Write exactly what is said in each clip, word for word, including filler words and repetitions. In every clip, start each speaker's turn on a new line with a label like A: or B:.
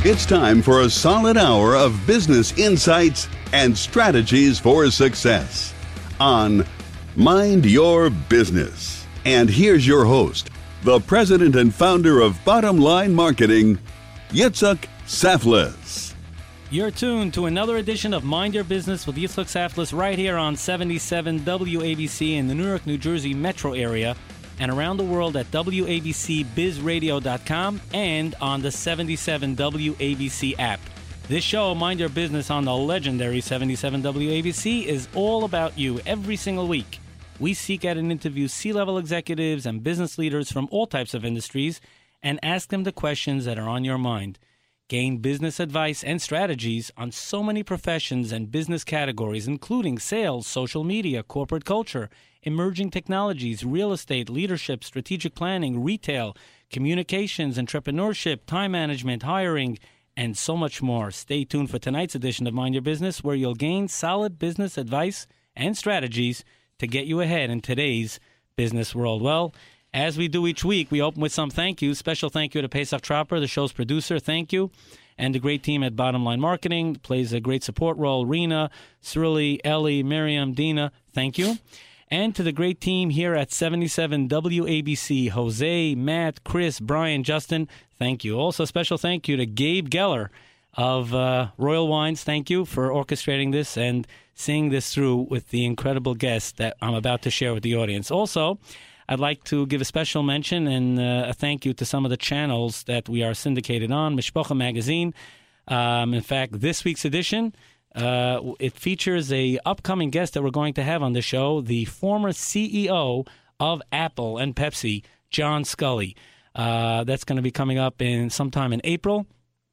A: It's time for a solid hour of business insights and strategies for success on Mind Your Business. And here's your host, the president and founder of Bottom Line Marketing, Yitzhak Saflis.
B: You're tuned to another edition of Mind Your Business with Yitzhak Saflis right here on seventy-seven W A B C in the Newark, New Jersey metro area and around the world at W A B C biz radio dot com and on the seventy-seven W A B C app. This show, Mind Your Business on the legendary seventy-seven W A B C, is all about you every single week. We seek out and interview C-level executives and business leaders from all types of industries and ask them the questions that are on your mind. Gain business advice and strategies on so many professions and business categories, including sales, social media, corporate culture, emerging technologies, real estate, leadership, strategic planning, retail, communications, entrepreneurship, time management, hiring, and so much more. Stay tuned for tonight's edition of Mind Your Business, where you'll gain solid business advice and strategies to get you ahead in today's business world. Well, as we do each week, we open with some thank yous. Special thank you to Pesach Tropper, the show's producer. Thank you. And the great team at Bottom Line Marketing plays a great support role. Rena, Cyrilli, Ellie, Miriam, Dina, thank you. And to the great team here at seventy-seven W A B C, Jose, Matt, Chris, Brian, Justin, thank you. Also, special thank you to Gabe Geller of uh, Royal Wines. Thank you for orchestrating this and seeing this through with the incredible guest that I'm about to share with the audience. Also, I'd like to give a special mention and uh, a thank you to some of the channels that we are syndicated on. Mishpacha Magazine. Um, in fact, this week's edition, uh, it features a upcoming guest that we're going to have on the show, the former C E O of Apple and Pepsi, John Scully. Uh, that's going to be coming up in sometime in April.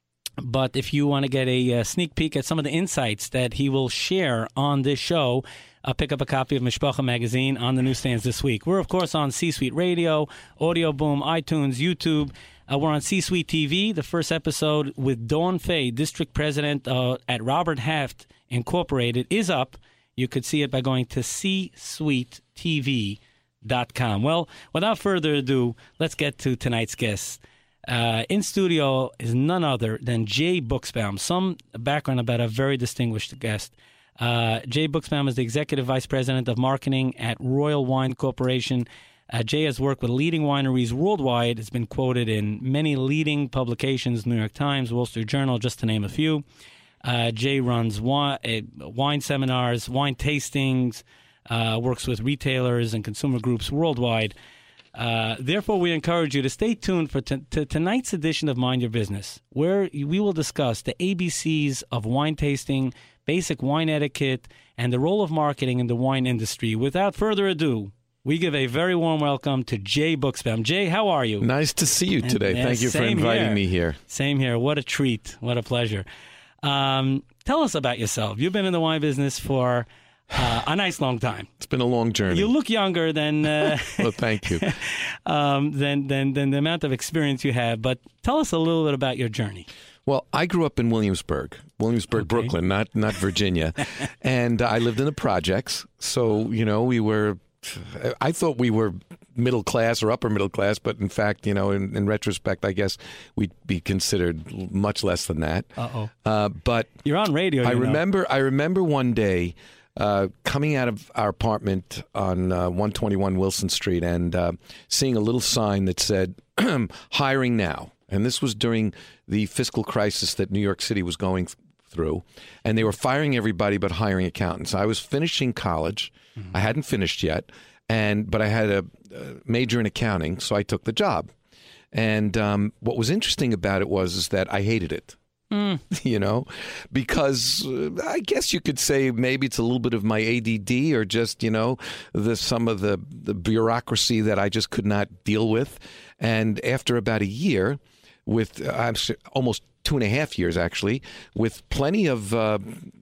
B: But if you want to get a, a sneak peek at some of the insights that he will share on this show, I'll pick up a copy of Mishpacha Magazine on the newsstands this week. We're, of course, on C-Suite Radio, Audio Boom, iTunes, YouTube. Uh, we're on C-Suite T V. The first episode with Dawn Fay, District President uh, at Robert Half Incorporated, is up. You could see it by going to c suite t v dot com. Well, without further ado, let's get to tonight's guest. Uh, in studio is none other than Jay Buchsbaum. Some background about a very distinguished guest. Uh, Jay Buchsbaum is the Executive Vice President of Marketing at Royal Wine Corporation. Uh, Jay has worked with leading wineries worldwide. Has been quoted in many leading publications, New York Times, Wall Street Journal, just to name a few. Uh, Jay runs wine, uh, wine seminars, wine tastings, uh, works with retailers and consumer groups worldwide. Uh, therefore, we encourage you to stay tuned for t- t- tonight's edition of Mind Your Business, where we will discuss the A B Cs of wine tasting, basic wine etiquette, and the role of marketing in the wine industry. Without further ado, we give a very warm welcome to Jay Buchsbaum. Jay, how are you?
C: Nice to see you today.
B: And, uh,
C: Thank you for
B: same
C: inviting
B: here.
C: me here.
B: Same here. What a treat. What a pleasure. Um, tell us about yourself. You've been in the wine business for uh, a nice long time.
C: It's been a long journey.
B: You look younger than uh,
C: well, thank you.
B: um, than, than than the amount of experience you have. But tell us a little bit about your journey.
C: Well, I grew up in Williamsburg, Williamsburg,
B: Okay.
C: Brooklyn, not not Virginia, and I lived in the projects. So you know, we were. I thought we were middle class or upper middle class, but in fact, you know, in, in retrospect, I guess we'd be considered much less than that.
B: Uh-oh.
C: Uh, but
B: You're on radio.
C: I
B: you know.
C: remember. I remember one day. Uh, coming out of our apartment on uh, one twenty-one Wilson Street and uh, seeing a little sign that said, hiring now. And this was during the fiscal crisis that New York City was going th- through. And they were firing everybody but hiring accountants. I was finishing college. Mm-hmm. I hadn't finished yet, and but I had a, a major in accounting, so I took the job. And um, what was interesting about it was is that I hated it. Mm. You know, because uh, I guess you could say maybe it's a little bit of my A D D or just, you know, the some of the, the bureaucracy that I just could not deal with. And after about a year, with uh, I'm almost two and a half years, actually, with plenty of uh,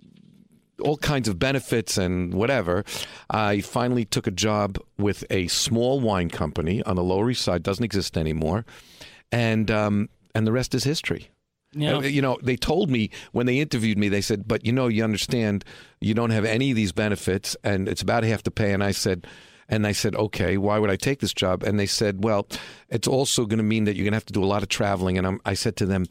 C: all kinds of benefits and whatever, I finally took a job with a small wine company on the Lower East Side, doesn't exist anymore. And um, and the rest is history.
B: Yeah.
C: Uh, You know, they told me when they interviewed me, they said, but, you know, you understand, you don't have any of these benefits and it's about half the pay. And I said, and I said, okay, why would I take this job? And they said, well, it's also going to mean that you're going to have to do a lot of traveling. And I'm, I said to them,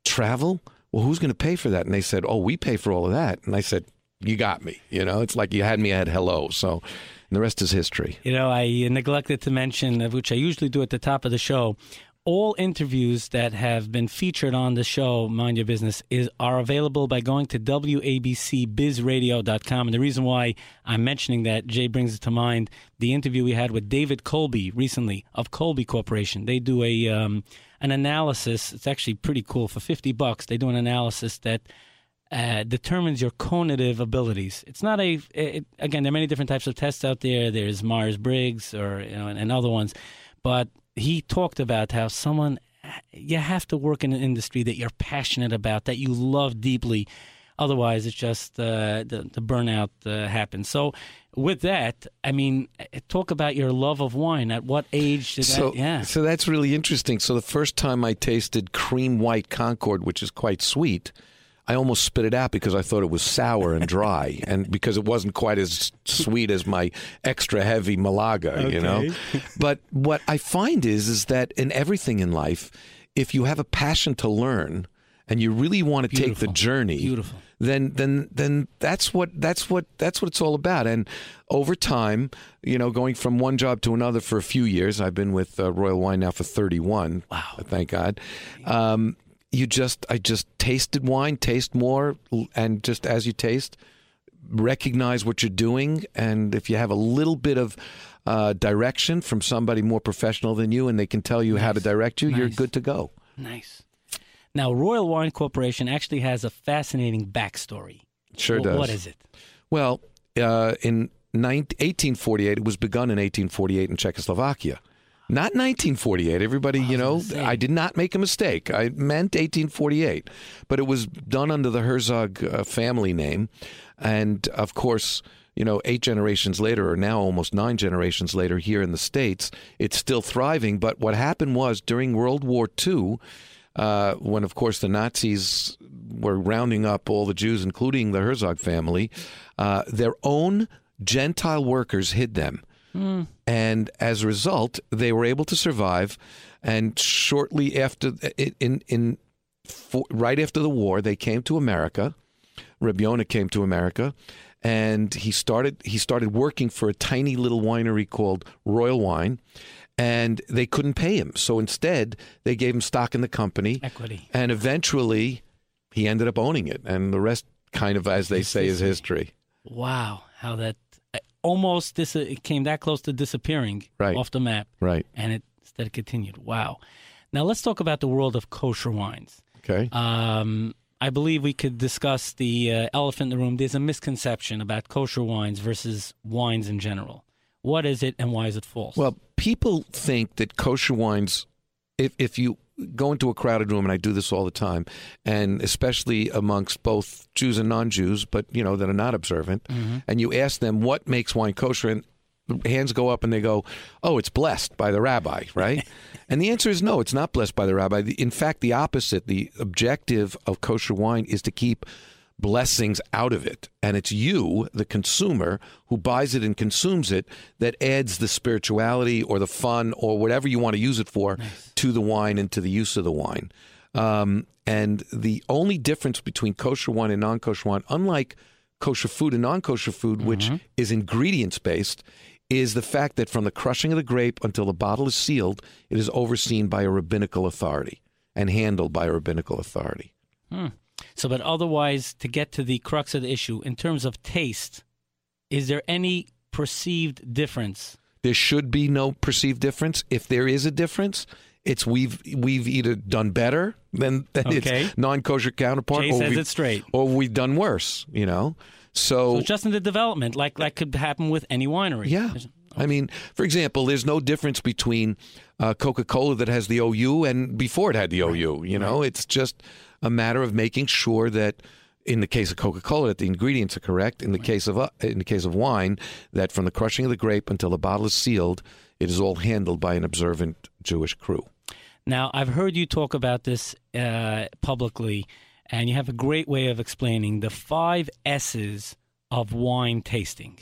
C: travel? Well, who's going to pay for that? And they said, oh, we pay for all of that. And I said, you got me. You know, it's like you had me at hello. So and the rest is history.
B: You know, I neglected to mention, which I usually do at the top of the show, all interviews that have been featured on the show, Mind Your Business, is are available by going to W A B C biz radio dot com. And the reason why I'm mentioning that, Jay brings it to mind, the interview we had with David Colby recently of Colby Corporation. They do a um, an analysis. It's actually pretty cool. For fifty bucks, they do an analysis that uh, determines your cognitive abilities. It's not a, it, again, there are many different types of tests out there. There's Myers-Briggs or you know, and, and other ones. But he talked about how someone, you have to work in an industry that you're passionate about, that you love deeply. Otherwise, it's just uh, the, the burnout uh, happens. So with that, I mean, talk about your love of wine. At what age did
C: so,
B: that? Yeah.
C: So that's really interesting. So the first time I tasted cream white Concord, which is quite sweet, I almost spit it out because I thought it was sour and dry, and because it wasn't quite as sweet as my extra heavy Malaga,
B: okay.
C: you know. But what I find is, is that in everything in life, if you have a passion to learn and you really want to
B: Beautiful.
C: take the journey,
B: Beautiful.
C: then then then that's what that's what that's what it's all about. And over time, you know, going from one job to another for a few years, I've been with uh, Royal Wine now for thirty-one.
B: Wow.
C: Thank God. Um, You just, I just tasted wine, taste more, and just as you taste, recognize what you're doing. And if you have a little bit of uh, direction from somebody more professional than you, and they can tell you
B: nice.
C: how to direct you,
B: nice.
C: you're good to go.
B: Nice. Now, Royal Wine Corporation actually has a fascinating backstory.
C: It sure
B: w-
C: does.
B: What is it?
C: Well, uh, in eighteen forty-eight, it was begun in eighteen forty-eight in Czechoslovakia. Not nineteen forty-eight. Everybody, you know, I did not make a mistake. I meant eighteen forty-eight. But it was done under the Herzog uh, family name. And, of course, you know, eight generations later, or now almost nine generations later here in the States, it's still thriving. But what happened was during World War Two, uh, when, of course, the Nazis were rounding up all the Jews, including the Herzog family, uh, their own Gentile workers hid them. Mm. And as a result, they were able to survive. And shortly after, in in for, right after the war, they came to America. Reb Yonah came to America, and he started he started working for a tiny little winery called Royal Wine, and they couldn't pay him. So instead, they gave him stock in the company,
B: equity,
C: and eventually, he ended up owning it. And the rest, kind of as they it's say, history. is history.
B: Wow, how that. Almost dis- it came that close to disappearing
C: right.
B: off the map.
C: Right.
B: And it instead continued. Wow. Now let's talk about the world of kosher wines.
C: Okay.
B: Um, I believe we could discuss the uh, elephant in the room. There's a misconception about kosher wines versus wines in general. What is it and why is it false?
C: Well, people think that kosher wines, if if you go into a crowded room, and I do this all the time, and especially amongst both Jews and non-Jews, but, you know, that are not observant, mm-hmm. and you ask them what makes wine kosher, and hands go up and they go, oh, it's blessed by the rabbi, right? And the answer is no, it's not blessed by the rabbi. In fact, the opposite. The objective of kosher wine is to keep blessings out of it. And it's you, the consumer, who buys it and consumes it, that adds the spirituality or the fun or whatever you want to use it for nice. to the wine and to the use of the wine. Um, and the only difference between kosher wine and non-kosher wine, unlike kosher food and non-kosher food, mm-hmm. which is ingredients-based, is the fact that from the crushing of the grape until the bottle is sealed, it is overseen by a rabbinical authority and handled by a rabbinical authority.
B: Hmm. So, but otherwise, to get to the crux of the issue, in terms of taste, is there any perceived difference?
C: There should be no perceived difference. If there is a difference, it's we've we've either done better than, than
B: okay.
C: its non-kosher counterpart,
B: Jay
C: or
B: says
C: we've,
B: it straight,
C: or we've done worse. You know, so,
B: so just in the development, like like could happen with any winery.
C: Yeah. Okay. I mean, for example, there's no difference between uh, Coca-Cola that has the O U and before it had the O U. You know, right. It's just a matter of making sure that, in the case of Coca-Cola, that the ingredients are correct. In the right. case of uh, in the case of wine, that from the crushing of the grape until the bottle is sealed, it is all handled by an observant Jewish crew.
B: Now, I've heard you talk about this uh, publicly, and you have a great way of explaining the five S's of wine tasting.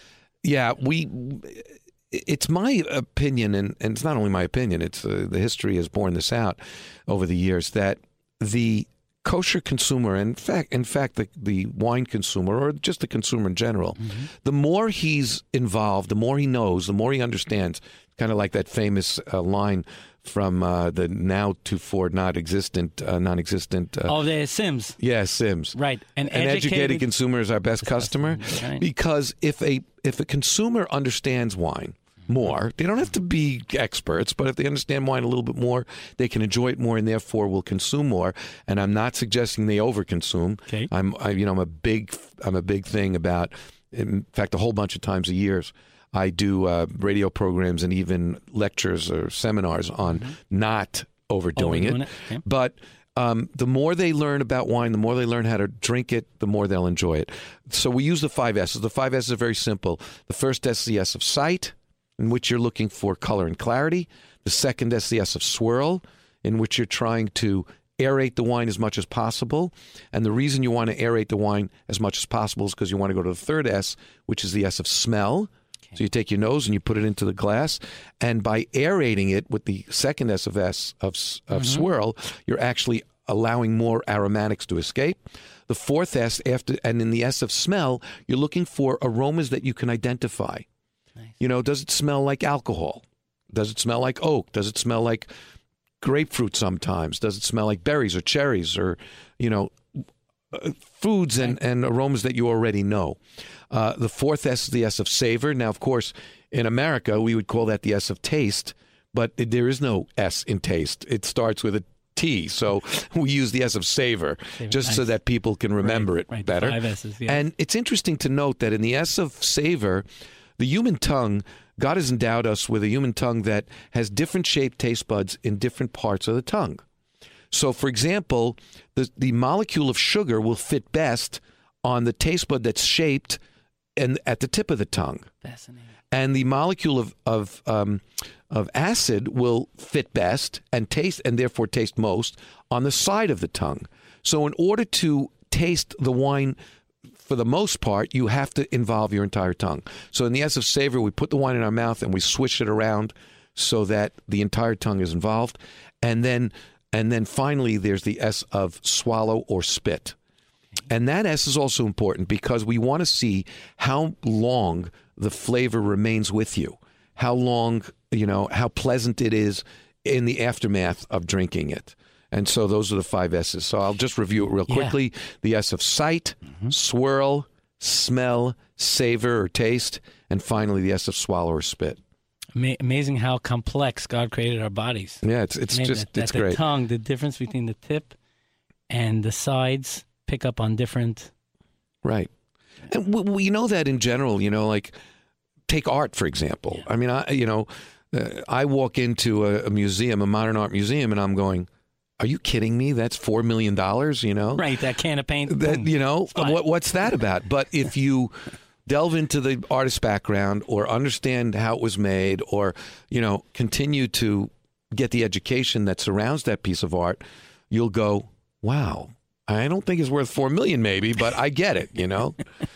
C: Yeah, we. It's my opinion, and, and it's not only my opinion. It's uh, the history has borne this out over the years, that the kosher consumer, and in fact, in fact, the, the wine consumer, or just the consumer in general, mm-hmm. the more he's involved, the more he knows, the more he understands, kind of like that famous uh, line from uh, the now to for not existent, uh, non-existent. Uh,
B: oh, the Sims.
C: Yeah, Sims.
B: Right. An,
C: An educated, educated consumer is our best customer.
B: customer. Right.
C: Because if a if a consumer understands wine more, they don't have to be experts, but if they understand wine a little bit more, they can enjoy it more and therefore will consume more. And I'm not suggesting they overconsume.
B: Okay.
C: I'm I, you know I'm a big I'm a big thing about. In fact, a whole bunch of times a year, I do uh, radio programs and even lectures or seminars on mm-hmm. not overdoing, overdoing it. it. Okay. But um, the more they learn about wine, the more they learn how to drink it, the more they'll enjoy it. So we use the five S's. The five S's are very simple. The first S is the S of sight, in which you're looking for color and clarity. The second S is the S of swirl, in which you're trying to aerate the wine as much as possible. And the reason you want to aerate the wine as much as possible is because you want to go to the third S, which is the S of smell. So you take your nose and you put it into the glass, and by aerating it with the second S of S of, of mm-hmm. swirl, you're actually allowing more aromatics to escape. The fourth S, after, and in the S of smell, you're looking for aromas that you can identify. Nice. You know, does it smell like alcohol? Does it smell like oak? Does it smell like grapefruit sometimes? Does it smell like berries or cherries or, you know, foods and, and aromas that you already know? Uh, the fourth S is the S of savor. Now, of course, in America, we would call that the S of taste, but there is no S in taste. It starts with a T, so we use the S of savor, savor. just nice. so that people can remember
B: right,
C: it
B: right.
C: better.
B: Five S's, yes.
C: And it's interesting to note that in the S of savor, the human tongue, God has endowed us with a human tongue that has different shaped taste buds in different parts of the tongue. So, for example, the, the molecule of sugar will fit best on the taste bud that's shaped and at the tip of the tongue.
B: Fascinating.
C: And the molecule of of um, of acid will fit best and taste and therefore taste most on the side of the tongue. So in order to taste the wine for the most part, you have to involve your entire tongue. So in the S of savor, we put the wine in our mouth and we swish it around so that the entire tongue is involved. And then and then finally there's the S of swallow or spit. And that S is also important because we want to see how long the flavor remains with you, how long, you know, how pleasant it is in the aftermath of drinking it. And so those are the five S's. So I'll just review it real quickly. Yeah. The S of sight, mm-hmm. swirl, smell, savor or taste, and finally the S of swallow or spit.
B: Amazing how complex God created our bodies.
C: Yeah, it's it's
B: Amazing
C: just
B: that,
C: it's
B: that
C: great.
B: The tongue, the difference between the tip and the sides pick up on different.
C: Right. And we, we know that in general, you know, like take art, for example. Yeah. I mean, I, you know, uh, I walk into a, a museum, a modern art museum, and I'm going, are you kidding me? That's four million dollars, you know?
B: Right, that can of paint.
C: That, you know, what, what's that about? But if you delve into the artist's background or understand how it was made or, you know, continue to get the education that surrounds that piece of art, you'll go, wow, I don't think it's worth four million dollars maybe, but I get it, you know?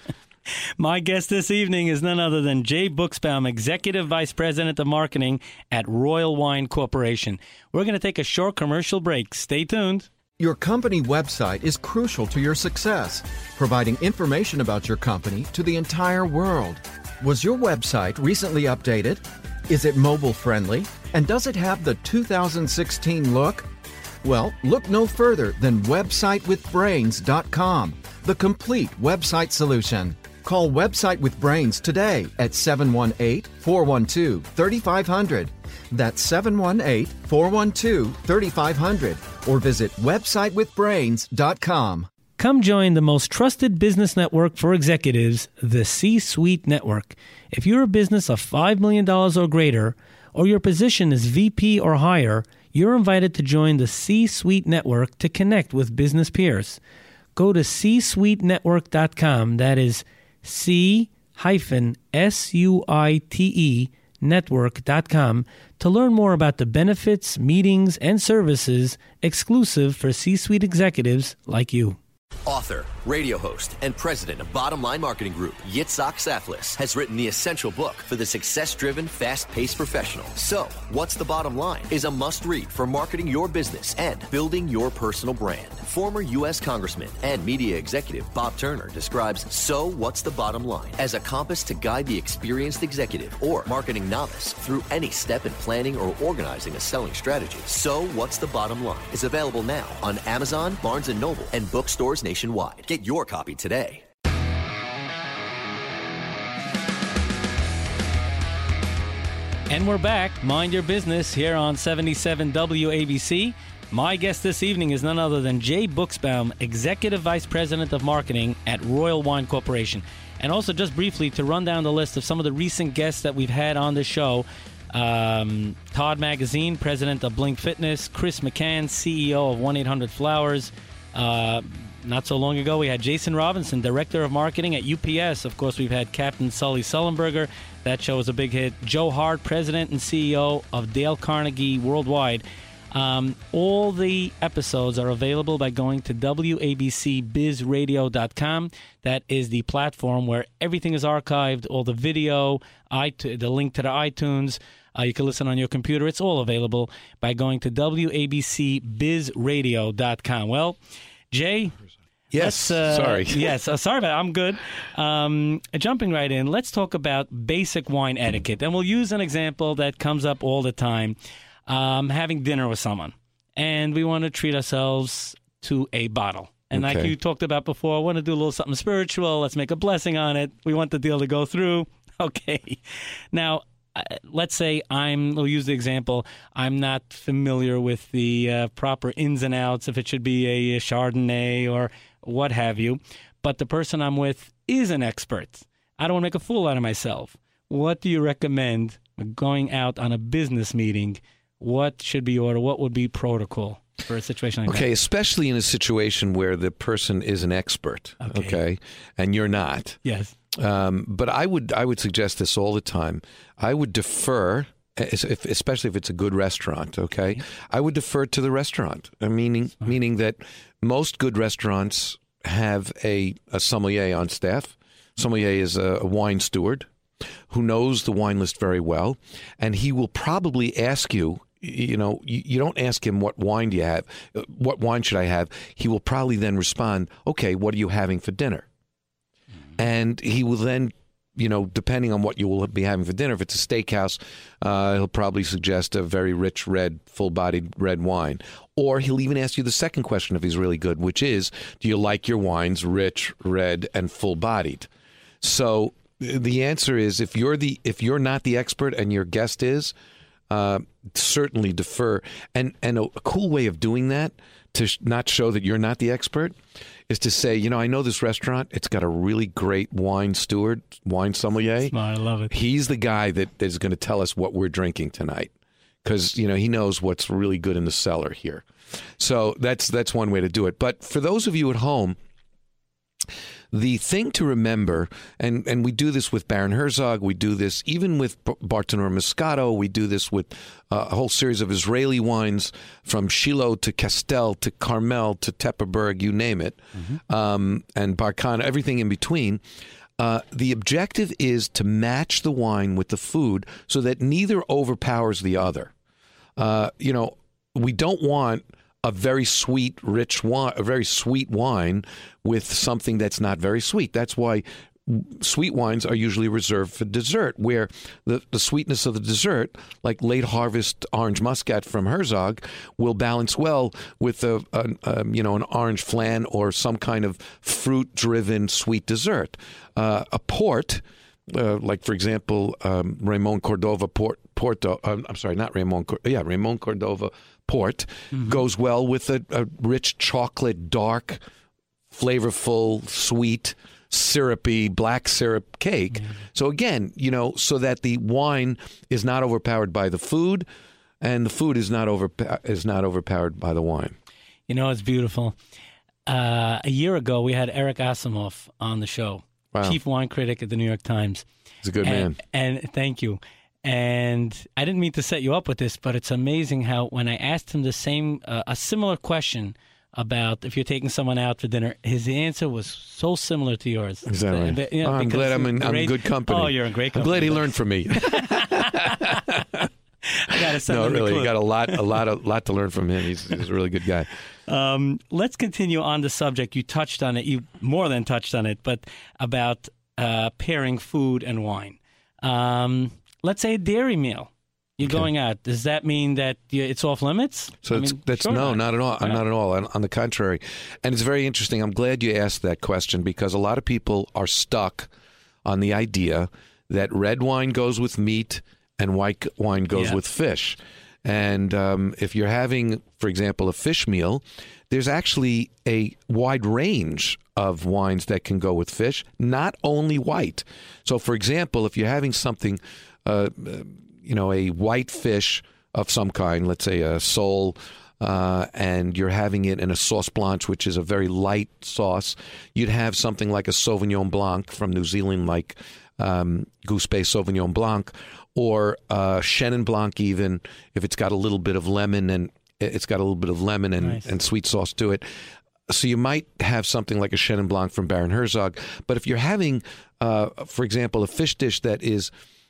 B: My guest this evening is none other than Jay Buchsbaum, Executive Vice President of Marketing at Royal Wine Corporation. We're going to take a short commercial break. Stay tuned.
D: Your company website is crucial to your success, providing information about your company to the entire world. Was your website recently updated? Is it mobile friendly? And does it have the two thousand sixteen look? Well, look no further than website with brains dot com, the complete website solution. Call Website with Brains today at seven one eight, four one two, three five zero zero. That's seven one eight, four one two, three five zero zero or visit website with brains dot com.
B: Come join the most trusted business network for executives, the C-Suite Network. If you're a business of five million dollars or greater, or your position is V P or higher, you're invited to join the C-Suite Network to connect with business peers. Go to c suite network dot com. That is C S U I T E network dot com to learn more about the benefits, meetings, and services exclusive for C-Suite executives like you.
E: Author, radio host, and president of Bottom Line Marketing Group, Yitzhak Saflis, has written the essential book for the success-driven, fast-paced professional. So, What's the Bottom Line is a must-read for marketing your business and building your personal brand. Former U S Congressman and media executive Bob Turner describes So, What's the Bottom Line as a compass to guide the experienced executive or marketing novice through any step in planning or organizing a selling strategy. So, What's the Bottom Line is available now on Amazon, Barnes and Noble, and bookstores nationwide. Get your copy today.
B: And we're back. Mind Your Business here on seventy-seven W A B C. My guest this evening is none other than Jay Buchsbaum, Executive Vice President of Marketing at Royal Wine Corporation. And also, just briefly, to run down the list of some of the recent guests that we've had on the show, um, Todd Magazine, President of Blink Fitness, Chris McCann, C E O of one eight hundred flowers. Uh, not so long ago, we had Jason Robinson, Director of Marketing at U P S. Of course, we've had Captain Sully Sullenberger. That show was a big hit. Joe Hart, President and C E O of Dale Carnegie Worldwide. Um, all the episodes are available by going to W A B C biz radio dot com. That is the platform where everything is archived, all the video, iTunes, the link to the iTunes. Uh, you can listen on your computer. It's all available by going to W A B C biz radio dot com. Well, Jay...
C: Yes,
B: uh,
C: sorry.
B: yes, uh, sorry about it. I'm good. Um, jumping right in, let's talk about basic wine etiquette. And we'll use an example that comes up all the time. Um, having dinner with someone, and we want to treat ourselves to a bottle. And
C: Okay.
B: like you talked about before, I want to do a little something spiritual. Let's make a blessing on it. We want the deal to go through. Okay. Now, uh, let's say I'm, we'll use the example, I'm not familiar with the uh, proper ins and outs, if it should be a, a Chardonnay or what have you, but the person I'm with is an expert. I don't want to make a fool out of myself. What do you recommend going out on a business meeting? What should be ordered? What would be protocol for a situation like
C: Okay,
B: that?
C: especially in a situation where the person is an expert,
B: Okay.
C: okay, and you're not.
B: Yes.
C: Um, but I would I would suggest this all the time. I would defer, es- if- especially if it's a good restaurant. Okay, I would defer to the restaurant. Uh, Meaning meaning that most good restaurants have a, a sommelier on staff. Sommelier is a, a wine steward who knows the wine list very well, and he will probably ask you. You know, you, you don't ask him what wine do you have, uh, what wine should I have. He will probably then respond, okay, what are you having for dinner? And he will then, you know, depending on what you will be having for dinner, if it's a steakhouse, uh, he'll probably suggest a very rich red, full-bodied red wine. Or he'll even ask you the second question if he's really good, which is, do you like your wines rich, red, and full-bodied? So the answer is, if you're the if you're not the expert and your guest is, uh, certainly defer. And and a, a cool way of doing that to sh- not show that you're not the expert is to say, you know, I know this restaurant. It's got a really great wine steward, wine sommelier.
B: Smart, I love it.
C: He's the guy that is going to tell us what we're drinking tonight, because you know he knows what's really good in the cellar here. So that's that's one way to do it. But for those of you at home, the thing to remember, and, and we do this with Baron Herzog, we do this even with B- Bartonura Moscato, we do this with uh, a whole series of Israeli wines from Shiloh to Castel to Carmel to Tepperberg, you name it, mm-hmm. um, and Barkana, everything in between. Uh, the objective is to match the wine with the food so that neither overpowers the other. Uh, you know, we don't want a very sweet, rich wine, a very sweet wine with something that's not very sweet. That's why sweet wines are usually reserved for dessert, where the, the sweetness of the dessert, like late harvest orange muscat from Herzog, will balance well with a, a, a you know an orange flan or some kind of fruit-driven sweet dessert. Uh, a port, uh, like for example, um, Ramon Cordova Port, Porto. Uh, I'm sorry, not Ramon. Yeah, Ramon Cordova Port mm-hmm. goes well with a, a rich chocolate, dark, flavorful, sweet, syrupy black syrup cake. Mm-hmm. So again, you know, so that the wine is not overpowered by the food, and the food is not over is not overpowered by the wine.
B: You know, it's beautiful. Uh, a year ago, we had Eric Asimov on the show, wow. chief wine critic at the New York Times.
C: He's a good
B: and,
C: man.
B: And thank you. And I didn't mean to set you up with this, but it's amazing how when I asked him the same, uh, a similar question about if you're taking someone out for dinner. His answer was so similar to yours.
C: Is that right?
B: But, you know,
C: oh, I'm glad I'm in, I'm in good company.
B: Oh, you're in great company.
C: I'm glad he learned from me.
B: I gotta send
C: no,
B: him
C: really,
B: the
C: you got a lot, a lot, a lot to learn from him. He's, he's a really good guy.
B: Um, let's continue on the subject. You touched on it. You more than touched on it, but about uh, pairing food and wine. Um, let's say a dairy meal. You're okay. going out. Does that mean that it's off limits?
C: So
B: I
C: it's,
B: mean,
C: that's
B: sure
C: no,
B: not,
C: not at all.
B: yeah.
C: Not at all. On, on the contrary, and it's very interesting. I'm glad you asked that question because a lot of people are stuck on the idea that red wine goes with meat and white wine goes
B: yeah.
C: with fish. And um, if you're having, for example, a fish meal, there's actually a wide range of wines that can go with fish, not only white. So, for example, if you're having something, uh, you know, a white fish of some kind, let's say a sole, uh, and you're having it in a sauce blanche, which is a very light sauce, you'd have something like a Sauvignon Blanc from New Zealand, like um, Goose Bay Sauvignon Blanc, or uh, Chenin Blanc even, if it's got a little bit of lemon and it's got a little bit of lemon and,
B: nice.
C: and sweet sauce to it. So you might have something like a Chenin Blanc from Baron Herzog. But if you're having, uh, for example, a fish dish that is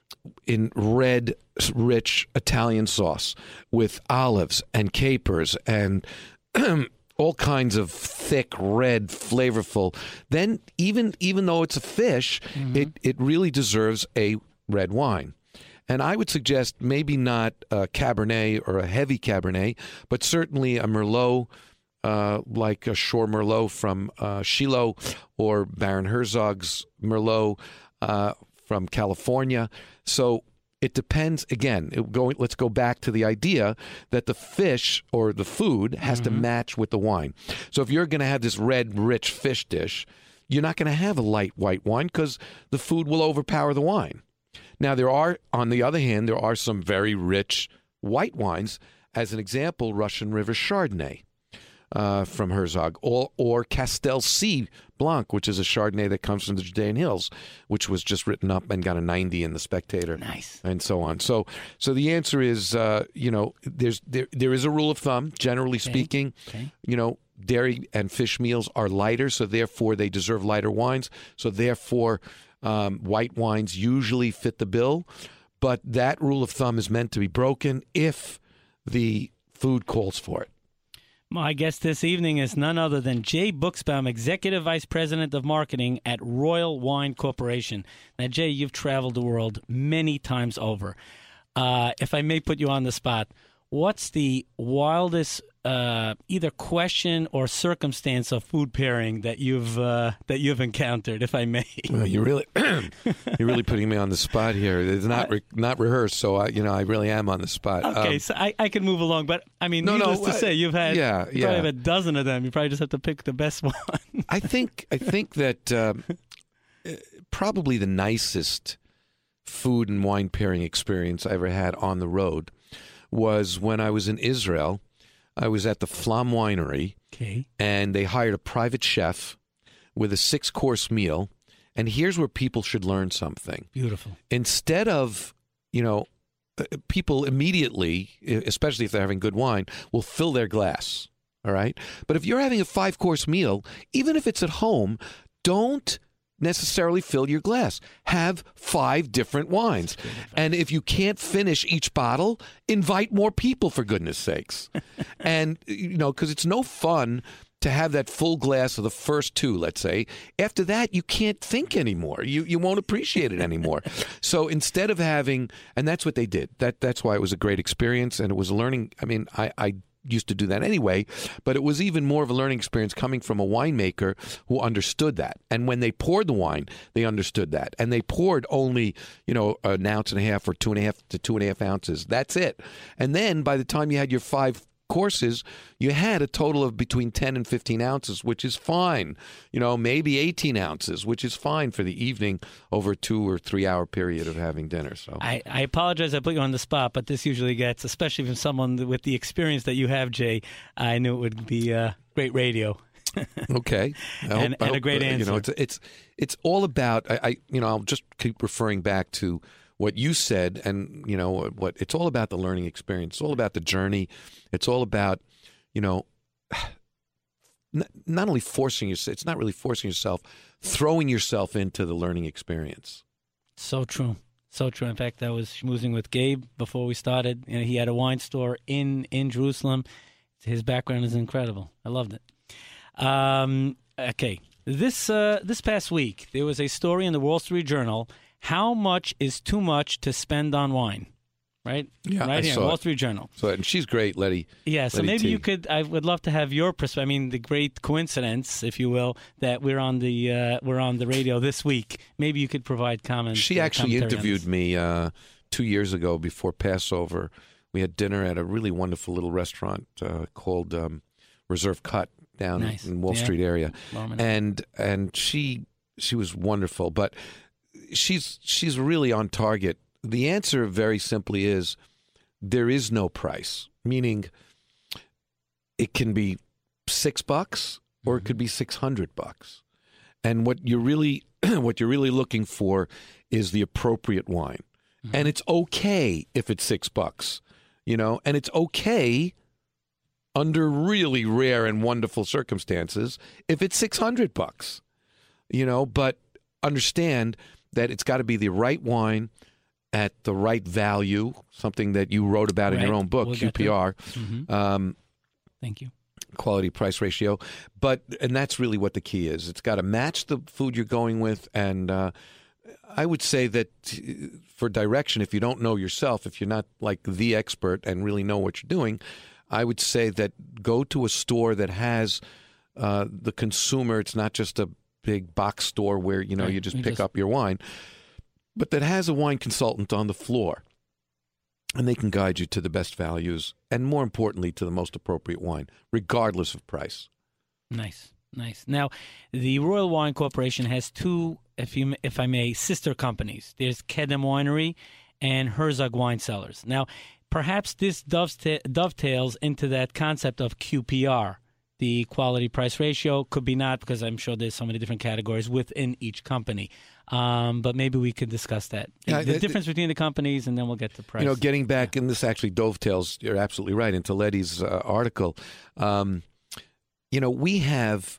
C: in red, rich Italian sauce with olives and capers and all kinds of thick, red, flavorful, then even even though it's a fish, mm-hmm. it, it really deserves a red wine. And I would suggest maybe not a Cabernet or a heavy Cabernet, but certainly a Merlot, uh, like a Shore Merlot from uh, Shiloh or Baron Herzog's Merlot uh, from California. So it depends. Again, it go, let's go back to the idea that the fish or the food has mm-hmm. to match with the wine. So if you're going to have this red, rich fish dish, you're not going to have a light white wine because the food will overpower the wine. Now, there are, on the other hand, there are some very rich white wines. As an example, Russian River Chardonnay uh, from Herzog, or, or Castel C Blanc, which is a Chardonnay that comes from the Judean Hills, which was just written up and got a ninety in the Spectator.
B: Nice. And
C: so on. So so the answer is, uh, you know, there's there there is a rule of thumb, generally okay. speaking. Okay. You know, dairy and fish meals are lighter, so therefore they deserve lighter wines. So therefore... Um, white wines usually fit the bill, but that rule of thumb is meant to be broken if the food calls for it.
B: My guest this evening is none other than Jay Buchsbaum, Executive Vice President of Marketing at Royal Wine Corporation. Now, Jay, you've traveled the world many times over. Uh, if I may put you on the spot, what's the wildest uh, either question or circumstance of food pairing that you've uh, that you've encountered, if I may?
C: Well, you really you're really putting me on the spot here. It's not re- not rehearsed, so I you know I really am on the spot.
B: Okay,
C: um,
B: so I, I can move along, but I mean,
C: no,
B: needless
C: no,
B: to
C: I,
B: say, you've had
C: yeah,
B: you
C: yeah.
B: probably have a dozen of them. You probably just have to pick the best one.
C: I think I think that um, probably the nicest food and wine pairing experience I ever had on the road was when I was in Israel. I was at the Flam Winery,
B: okay.
C: and they hired a private chef with a six-course meal. And here's where people should learn something.
B: Beautiful.
C: Instead of, you know, people immediately, especially if they're having good wine, will fill their glass, all right? But if you're having a five-course meal, even if it's at home, don't necessarily fill your glass. Have five different wines. And if you can't finish each bottle, invite more people, for goodness sakes. And, you know, because it's no fun to have that full glass of the first two, let's say. After that, you can't think anymore. You you won't appreciate it anymore. So instead of having, and that's what they did. That That's why it was a great experience, and it was a learning. I mean, I, I used to do that anyway, but it was even more of a learning experience coming from a winemaker who understood that. And when they poured the wine, they understood that. And they poured only, you know, an ounce and a half or two and a half to two and a half ounces. That's it. And then by the time you had your five courses, you had a total of between ten and fifteen ounces, which is fine. You know, maybe eighteen ounces, which is fine for the evening over a two or three hour period of having dinner. So
B: I, I apologize I put you on the spot, but this usually gets, especially from someone with the experience that you have, Jay, I knew it would be uh, great radio.
C: Okay. I hope,
B: and,
C: I
B: and
C: hope,
B: a great
C: uh,
B: answer.
C: You know, it's it's it's all about. I, I you know I'll just keep referring back to what you said, and you know what it's all about. The learning experience. It's all about the journey. It's all about, you know, n- not only forcing yourself, it's not really forcing yourself, throwing yourself into the learning experience.
B: So true. So true. In fact, I was schmoozing with Gabe before we started. You know, he had a wine store in, in Jerusalem. His background is incredible. I loved it. Um, okay. This uh, this past week, there was a story in the Wall Street Journal, how much is too much to spend on wine? Right?
C: Yeah,
B: right
C: I
B: here,
C: saw
B: Wall
C: it.
B: Street Journal.
C: So, and she's great, Letty.
B: Yeah, so
C: Letty
B: maybe
C: T.
B: you could, I would love to have your perspective. I mean, the great coincidence, if you will, that we're on the uh, we're on the radio this week. Maybe you could provide comments.
C: She
B: uh,
C: actually
B: commentary on
C: interviewed
B: this.
C: me uh, two years ago before Passover. We had dinner at a really wonderful little restaurant uh, called um, Reserve Cut down
B: Nice.
C: in Wall
B: Yeah.
C: Street area,
B: Moment.
C: and and she she was wonderful. But she's she's really on target. The answer, very simply, is there is no price. Meaning, it can be six bucks or it could be six hundred bucks. And what you're really what you're really looking for is the appropriate wine. Mm-hmm. And it's okay if it's six bucks, you know, and it's okay under really rare and wonderful circumstances if it's six hundred bucks, you know, but understand that it's got to be the right wine at the right value, something that you wrote about in
B: Right.
C: your own book,
B: We'll
C: Q
B: get to
C: P R.
B: Mhm.
C: Um,
B: Thank you.
C: quality price ratio, but and that's really what the key is. It's got to match the food you're going with, and uh, I would say that uh, for direction, if you don't know yourself, if you're not like the expert and really know what you're doing, I would say that go to a store that has uh, the consumer. It's not just a big box store where you know
B: Right.
C: you just
B: You
C: pick
B: just-
C: up your wine, but that has a wine consultant on the floor. And they can guide you to the best values and, more importantly, to the most appropriate wine, regardless of price.
B: Nice, nice. Now, the Royal Wine Corporation has two, if you, if I may, sister companies. There's Kedem Winery and Herzog Wine Cellars. Now, perhaps this doveta- dovetails into that concept of Q P R. The quality price ratio could be not, because I'm sure there's so many different categories within each company. Um, but maybe we could discuss that.
C: Yeah,
B: the
C: it-
B: difference between the companies, and then we'll get to price.
C: You know, getting back, and this actually dovetails, you're absolutely right, into Letty's uh, article. Um, you know, we have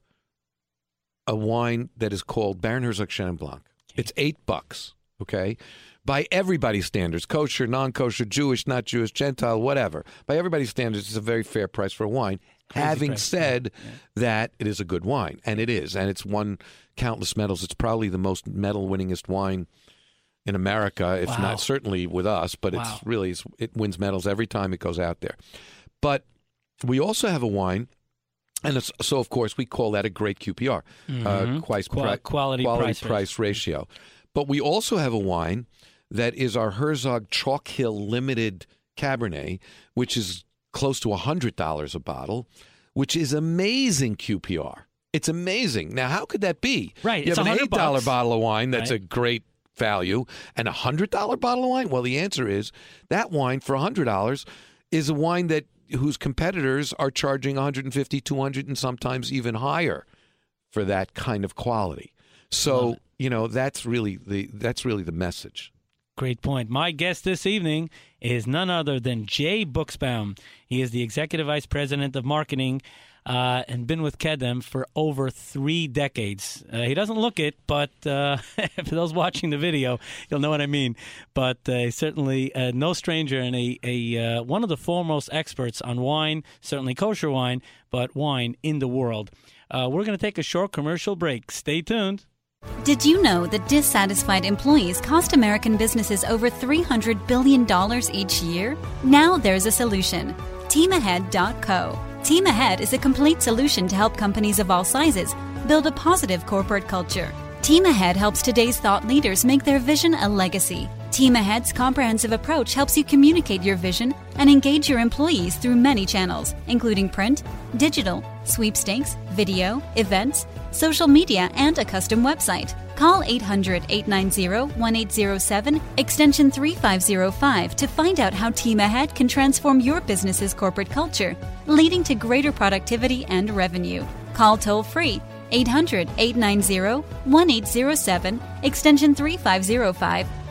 C: a wine that is called Baron Herzog Chenin Blanc. It's eight bucks, okay? By everybody's standards, kosher, non-kosher, Jewish, not Jewish, Gentile, whatever. By everybody's standards, it's a very fair price for a wine.
B: Crazy
C: Having
B: price.
C: said
B: Yeah.
C: that, it is a good wine, and it is, and it's won countless medals. It's probably the most medal-winningest wine in America, if
B: Wow.
C: not certainly with us, but
B: Wow.
C: it's really, it's, it wins medals every time it goes out there. But we also have a wine, and it's, so, of course, we call that a great Q P R,
B: Mhm.
C: uh, quite
B: Qua-
C: pri-
B: quality price
C: price ratio. But we also have a wine that is our Herzog Chalk Hill Limited Cabernet, which is close to one hundred dollars a bottle, which is amazing Q P R. It's amazing. Now, how could that be?
B: Right,
C: You
B: it's
C: have an
B: one hundred
C: eight dollars
B: bucks.
C: bottle of wine that's
B: Right.
C: a great value, and a one hundred dollars bottle of wine? Well, the answer is that wine for one hundred dollars is a wine that whose competitors are charging one hundred fifty dollars, two hundred dollars, and sometimes even higher for that kind of quality.
B: Love
C: So,
B: it.
C: you know, that's really the that's really the message.
B: Great point. My guest this evening is none other than Jay Buchsbaum. He is the Executive Vice President of Marketing uh, and been with Kedem for over three decades. Uh, he doesn't look it, but uh, for those watching the video, you'll know what I mean. But uh, he's certainly uh, no stranger and a, a uh, one of the foremost experts on wine, certainly kosher wine, but wine in the world. Uh, we're going to take a short commercial break. Stay tuned.
F: Did you know that dissatisfied employees cost American businesses over three hundred billion dollars each year? Now there's a solution. team ahead dot co. Team Ahead is a complete solution to help companies of all sizes build a positive corporate culture. Team Ahead helps today's thought leaders make their vision a legacy. Team Ahead's comprehensive approach helps you communicate your vision and engage your employees through many channels, including print, digital, sweepstakes, video, events, social media, and a custom website. Call eight hundred, eight nine zero, one eight zero seven, extension three five zero five to find out how Team Ahead can transform your business's corporate culture, leading to greater productivity and revenue. Call toll-free eight hundred, eight nine zero, one eight zero seven, extension three five zero five,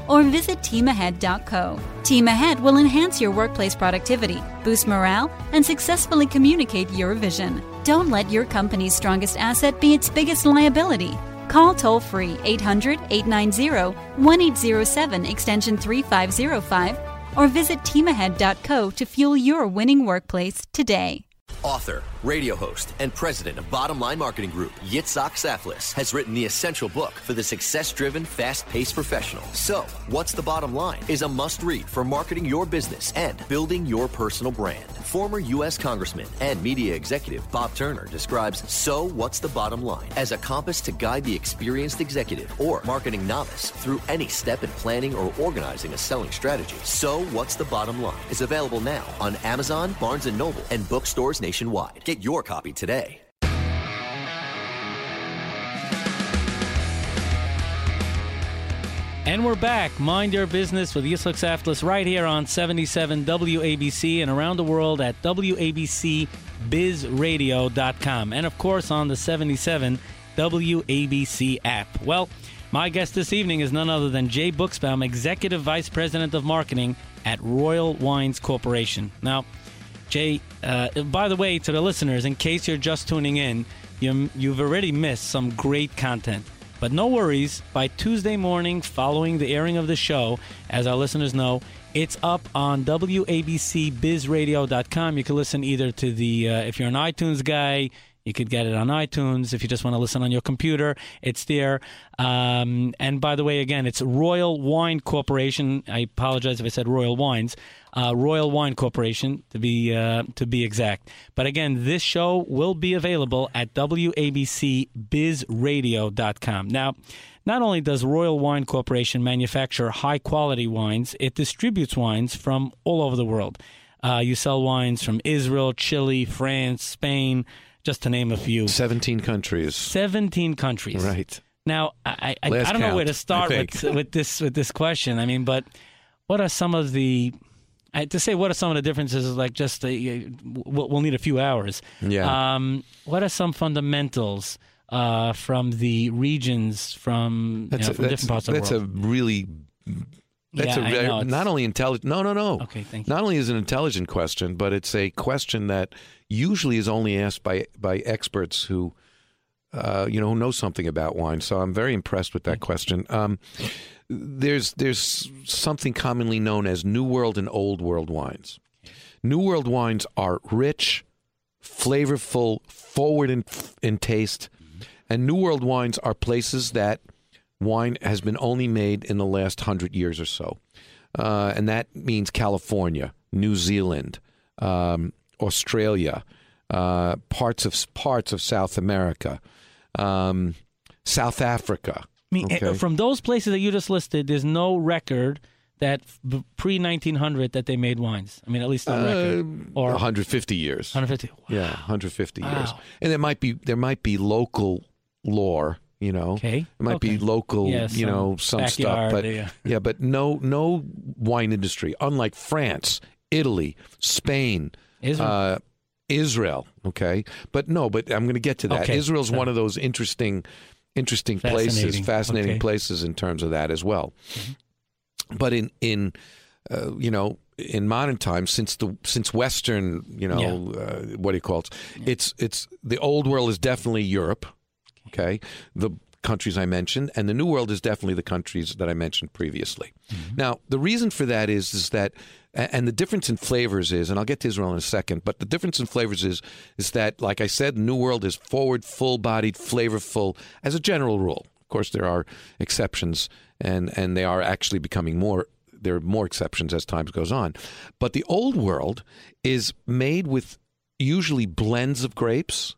F: or visit team ahead dot co. Team Ahead will enhance your workplace productivity, boost morale, and successfully communicate your vision. Don't let your company's strongest asset be its biggest liability. Call toll-free eight hundred, eight nine zero, one eight zero seven extension three five zero five or visit team ahead dot co to fuel your winning workplace today.
E: Author, radio host, and president of Bottom Line Marketing Group, Yitzhak Saflis, has written the essential book for the success-driven, fast-paced professional. So, What's the Bottom Line is a must-read for marketing your business and building your personal brand. Former U S Congressman and media executive Bob Turner describes So What's the Bottom Line as a compass to guide the experienced executive or marketing novice through any step in planning or organizing a selling strategy. So What's the Bottom Line is available now on Amazon, Barnes and Noble, and bookstores nationwide. Get your copy today.
B: And we're back. Mind Your Business with Yitzhak Saflis right here on seventy-seven W A B C and around the world at W A B C biz radio dot com. And, of course, on the seventy-seven W A B C app. Well, my guest this evening is none other than Jay Buchsbaum, Executive Vice President of Marketing at Royal Wines Corporation. Now, Jay, uh, by the way, to the listeners, in case you're just tuning in, you, you've already missed some great content. But no worries, by Tuesday morning following the airing of the show, as our listeners know, it's up on W A B C biz radio dot com. You can listen either to the, uh, if you're an iTunes guy, you could get it on iTunes. If you just want to listen on your computer, it's there. Um, and by the way, again, it's Royal Wine Corporation. I apologize if I said Royal Wines. Uh, Royal Wine Corporation, to be uh, to be exact. But again, this show will be available at W A B C biz radio dot com. Now, not only does Royal Wine Corporation manufacture high-quality wines, it distributes wines from all over the world. Uh, you sell wines from Israel, Chile, France, Spain, just to name a few.
C: seventeen countries.
B: seventeen countries.
C: Right.
B: Now, I, I, I don't
C: count,
B: know where to start with, with this with this question. I mean, but what are some of the... I, to say what are some of the differences is like just a, we'll, we'll need a few hours.
C: Yeah.
B: Um, what are some fundamentals uh, from the regions from, you know,
C: a,
B: from different parts of the
C: that's
B: world?
C: That's a really... That's
B: yeah,
C: a
B: I
C: very,
B: know,
C: not only intelligent. No, no, no.
B: Okay, thank you.
C: Not only is it an intelligent question, but it's a question that usually is only asked by by experts who, uh, you know, who know something about wine. So I'm very impressed with that question. Um, there's there's something commonly known as New World and Old World wines. New World wines are rich, flavorful, forward in in taste, and New World wines are places that wine has been only made in the last hundred years or so. Uh, and that means California, New Zealand, um, Australia, uh, parts of parts of South America, um, South Africa.
B: I mean,
C: okay.
B: From those places that you just listed, there's no record that pre nineteen hundred that they made wines. I mean, at least no record.
C: Uh,
B: or
C: one hundred fifty years.
B: one hundred fifty. Wow.
C: Yeah, one hundred fifty
B: Wow.
C: years. And there might be there might be local lore. You know,
B: okay.
C: it might
B: okay.
C: be local,
B: yeah,
C: you know, some
B: backyard,
C: stuff, but
B: yeah.
C: yeah, but no, no wine industry. Unlike France, Italy, Spain,
B: Israel.
C: Uh, Israel. Okay, but no, but I'm going to get to that.
B: Okay.
C: Israel's
B: so.
C: one of those interesting, interesting places,
B: Fascinating.
C: fascinating
B: Okay.
C: places in terms of that as well. Mm-hmm. But in in uh, you know. in modern times, since the since Western, you know,
B: Yeah.
C: uh, what do you call it? Yeah. It's it's the old world is definitely Europe. Okay, the countries I mentioned, and the New World is definitely the countries that I mentioned previously. Mm-hmm. Now, the reason for that is is that, and the difference in flavors is, and I'll get to Israel in a second, but the difference in flavors is is that, like I said, the New World is forward, full-bodied, flavorful as a general rule. Of course, there are exceptions, and and they are actually becoming more. There are more exceptions as time goes on, but the Old World is made with usually blends of grapes.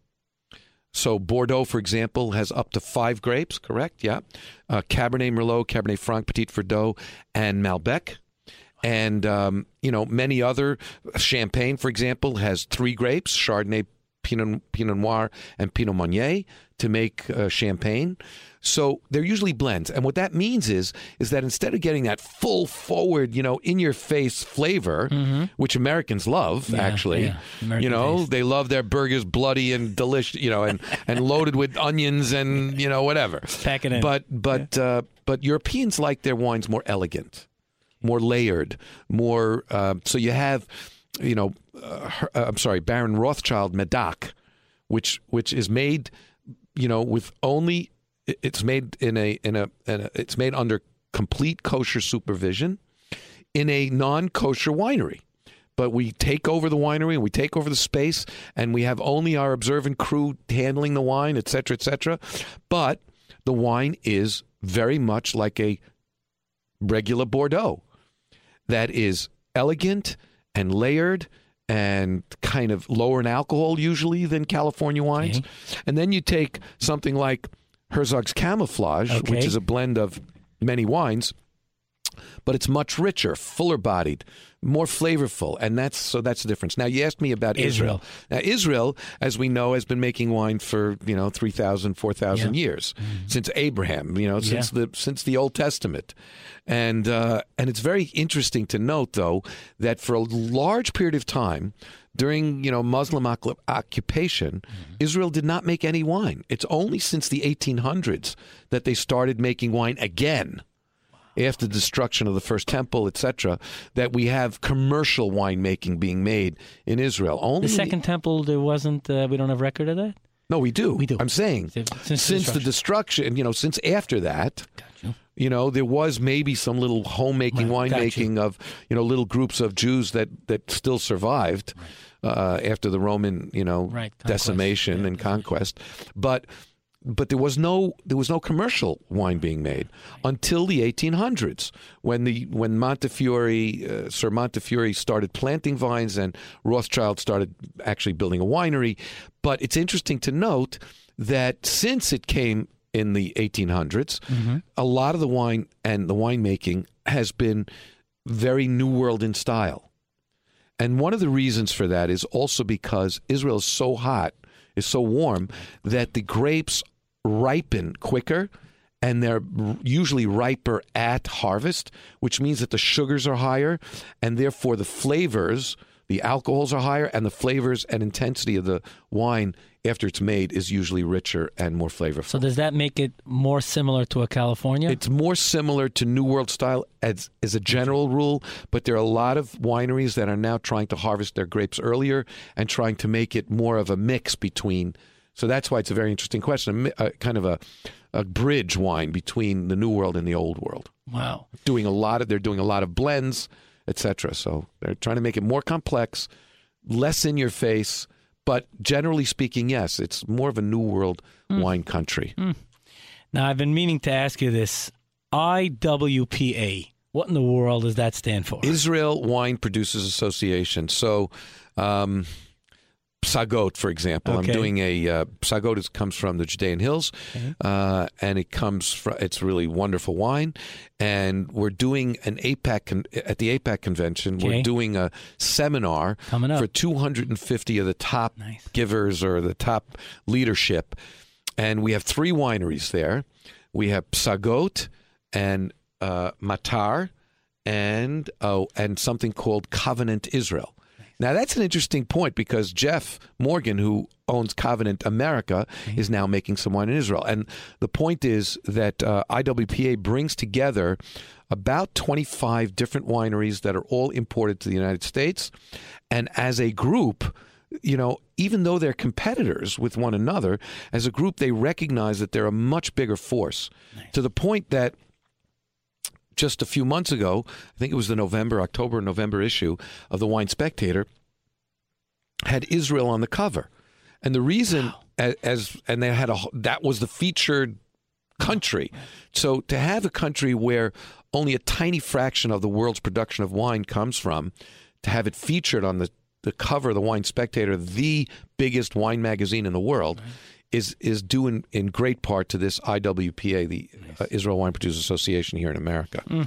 C: So Bordeaux, for example, has up to five grapes, correct? Yeah. Uh, Cabernet Merlot, Cabernet Franc, Petit Verdot, and Malbec. And, um, you know, many other, Champagne, for example, has three grapes, Chardonnay, Pinot, Pinot Noir and Pinot Meunier to make uh, champagne. So they're usually blends. And what that means is is that instead of getting that full forward, you know, in-your-face flavor, mm-hmm. which Americans love, yeah, actually, yeah. you know, taste. They love their burgers bloody and delicious, you know, and, and loaded with onions and, you know, whatever.
B: Pack it in.
C: But, but, yeah. uh, but Europeans like their wines more elegant, more layered, more, uh, so you have, you know, uh, uh, I'm sorry, Baron Rothschild Medoc, which which is made, you know, with only... It's made in a, in a in a it's made under complete kosher supervision in a non-kosher winery. But we take over the winery and we take over the space, and we have only our observant crew handling the wine, et cetera, et cetera. But the wine is very much like a regular Bordeaux that is elegant and layered and kind of lower in alcohol usually than California wines. Okay. And then you take something like Herzog's Camouflage, okay. which is a blend of many wines, but it's much richer, fuller bodied, more flavorful, and that's so that's the difference. Now, you asked me about Israel. Israel. Now, Israel, as we know, has been making wine for, you know, three thousand, four thousand yeah. years, mm-hmm. since Abraham, you know, since yeah. the since the Old Testament. And uh, and it's very interesting to note, though, that for a large period of time, during, you know, Muslim occupation, mm-hmm. Israel did not make any wine. It's only since the eighteen hundreds that they started making wine again, wow. after the destruction of the first temple, et cetera, that we have commercial winemaking being made in Israel. Only
B: the second
C: the,
B: temple, there wasn't, uh, we don't have record of that?
C: No, we do.
B: We do.
C: I'm saying,
B: since,
C: since the, destruction. the destruction, you know, since after that, gotcha. you know, there was maybe some little homemaking, right. winemaking of, you know, little groups of Jews that, that still survived. Right. Uh, after the Roman, you know, right. decimation yeah. and conquest, but but there was no there was no commercial wine being made until the eighteen hundreds, when the when Montefiore, uh, Sir Montefiore started planting vines and Rothschild started actually building a winery. But it's interesting to note that since it came in the eighteen hundreds, mm-hmm. a lot of the wine and the winemaking has been very New World in style. And one of the reasons for that is also because Israel is so hot, is so warm, that the grapes ripen quicker, and they're usually riper at harvest, which means that the sugars are higher, and therefore the flavors, the alcohols are higher, and the flavors and intensity of the wine after it's made is usually richer and more flavorful.
B: So does that make it more similar to a California?
C: It's more similar to New World style as, as a general rule, but there are a lot of wineries that are now trying to harvest their grapes earlier and trying to make it more of a mix between. So that's why it's a very interesting question, a, a kind of a, a bridge wine between the New World and the Old World.
B: Wow.
C: Doing a lot of, they're doing a lot of blends, et cetera. So they're trying to make it more complex, less in your face. But generally speaking, yes, it's more of a New World mm. wine country.
B: Mm. Now, I've been meaning to ask you this. I W P A, what in the world does that stand for?
C: Israel Wine Producers Association. So, um, Psagot, for example. Okay. I'm doing a, uh, Psagot is, comes from the Judean Hills, okay. uh, and it comes from, it's really wonderful wine. And we're doing an APAC, con- at the APAC convention, okay. we're doing a seminar for two hundred fifty of the top nice. givers or the top leadership. And we have three wineries there. We have Psagot and uh, Matar and, oh, and something called Covenant Israel. Now, that's an interesting point because Jeff Morgan, who owns Covenant America, mm-hmm. is now making some wine in Israel. And the point is that uh, I W P A brings together about twenty-five different wineries that are all imported to the United States. And as a group, you know, even though they're competitors with one another, as a group, they recognize that they're a much bigger force, nice. to the point that just a few months ago, I think it was the November, October, November issue of the Wine Spectator, had Israel on the cover. And the reason, wow. as, as and they had a, that was the featured country. So to have a country where only a tiny fraction of the world's production of wine comes from, to have it featured on the, the cover of the Wine Spectator, the biggest wine magazine in the world, right. is is due in, in great part to this I W P A, the nice. uh, Israel Wine Producers Association here in America.
B: Mm.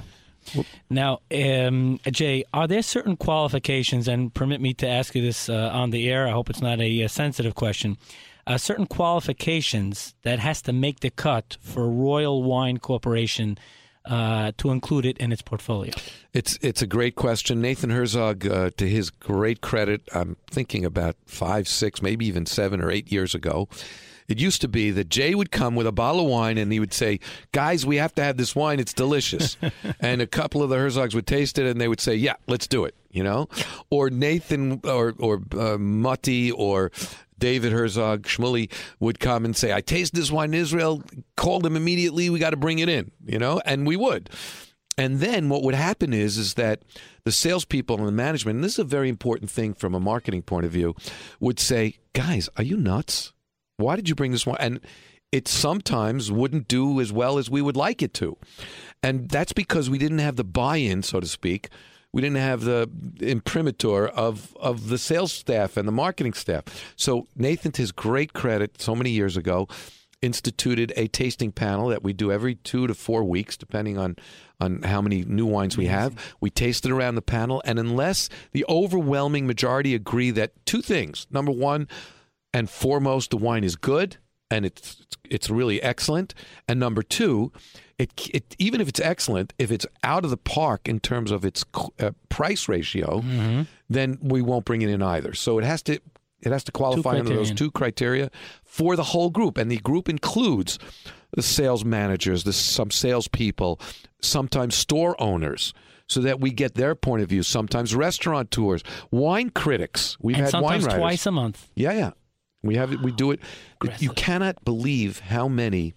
B: Now, um, Jay, are there certain qualifications, and permit me to ask you this uh, on the air, I hope it's not a, a sensitive question, uh, certain qualifications that has to make the cut for Royal Wine Corporation uh, to include it in its portfolio?
C: It's it's a great question. Nathan Herzog, uh, to his great credit, I'm thinking about five, six, maybe even seven or eight years ago, it used to be that Jay would come with a bottle of wine and he would say, guys, we have to have this wine. It's delicious. And a couple of the Herzogs would taste it and they would say, yeah, let's do it, you know? Or Nathan or, or uh, Matti or David Herzog, Shmuley would come and say, I tasted this wine in Israel, called him immediately, we got to bring it in, you know? And we would. And then what would happen is, is that the salespeople and the management, and this is a very important thing from a marketing point of view, would say, guys, are you nuts? Why did you bring this one? And it sometimes wouldn't do as well as we would like it to. And that's because we didn't have the buy-in, so to speak. We didn't have the imprimatur of, of the sales staff and the marketing staff. So Nathan, to his great credit, so many years ago, instituted a tasting panel that we do every two to four weeks, depending on, on how many new wines we have. We taste it around the panel. And unless the overwhelming majority agree that two things, number one, and foremost, the wine is good, and it's it's really excellent. And number two, it, it even if it's excellent, if it's out of the park in terms of its uh, price ratio, mm-hmm. then we won't bring it in either. So it has to it has to qualify under those two criteria for the whole group, and the group includes the sales managers, the some salespeople, sometimes store owners, so that we get their point of view. Sometimes restaurateurs, wine critics. We've
B: and
C: had
B: sometimes
C: wine writers
B: twice a month.
C: Yeah, yeah. We have it. We do it.
B: Aggressive.
C: You cannot believe how many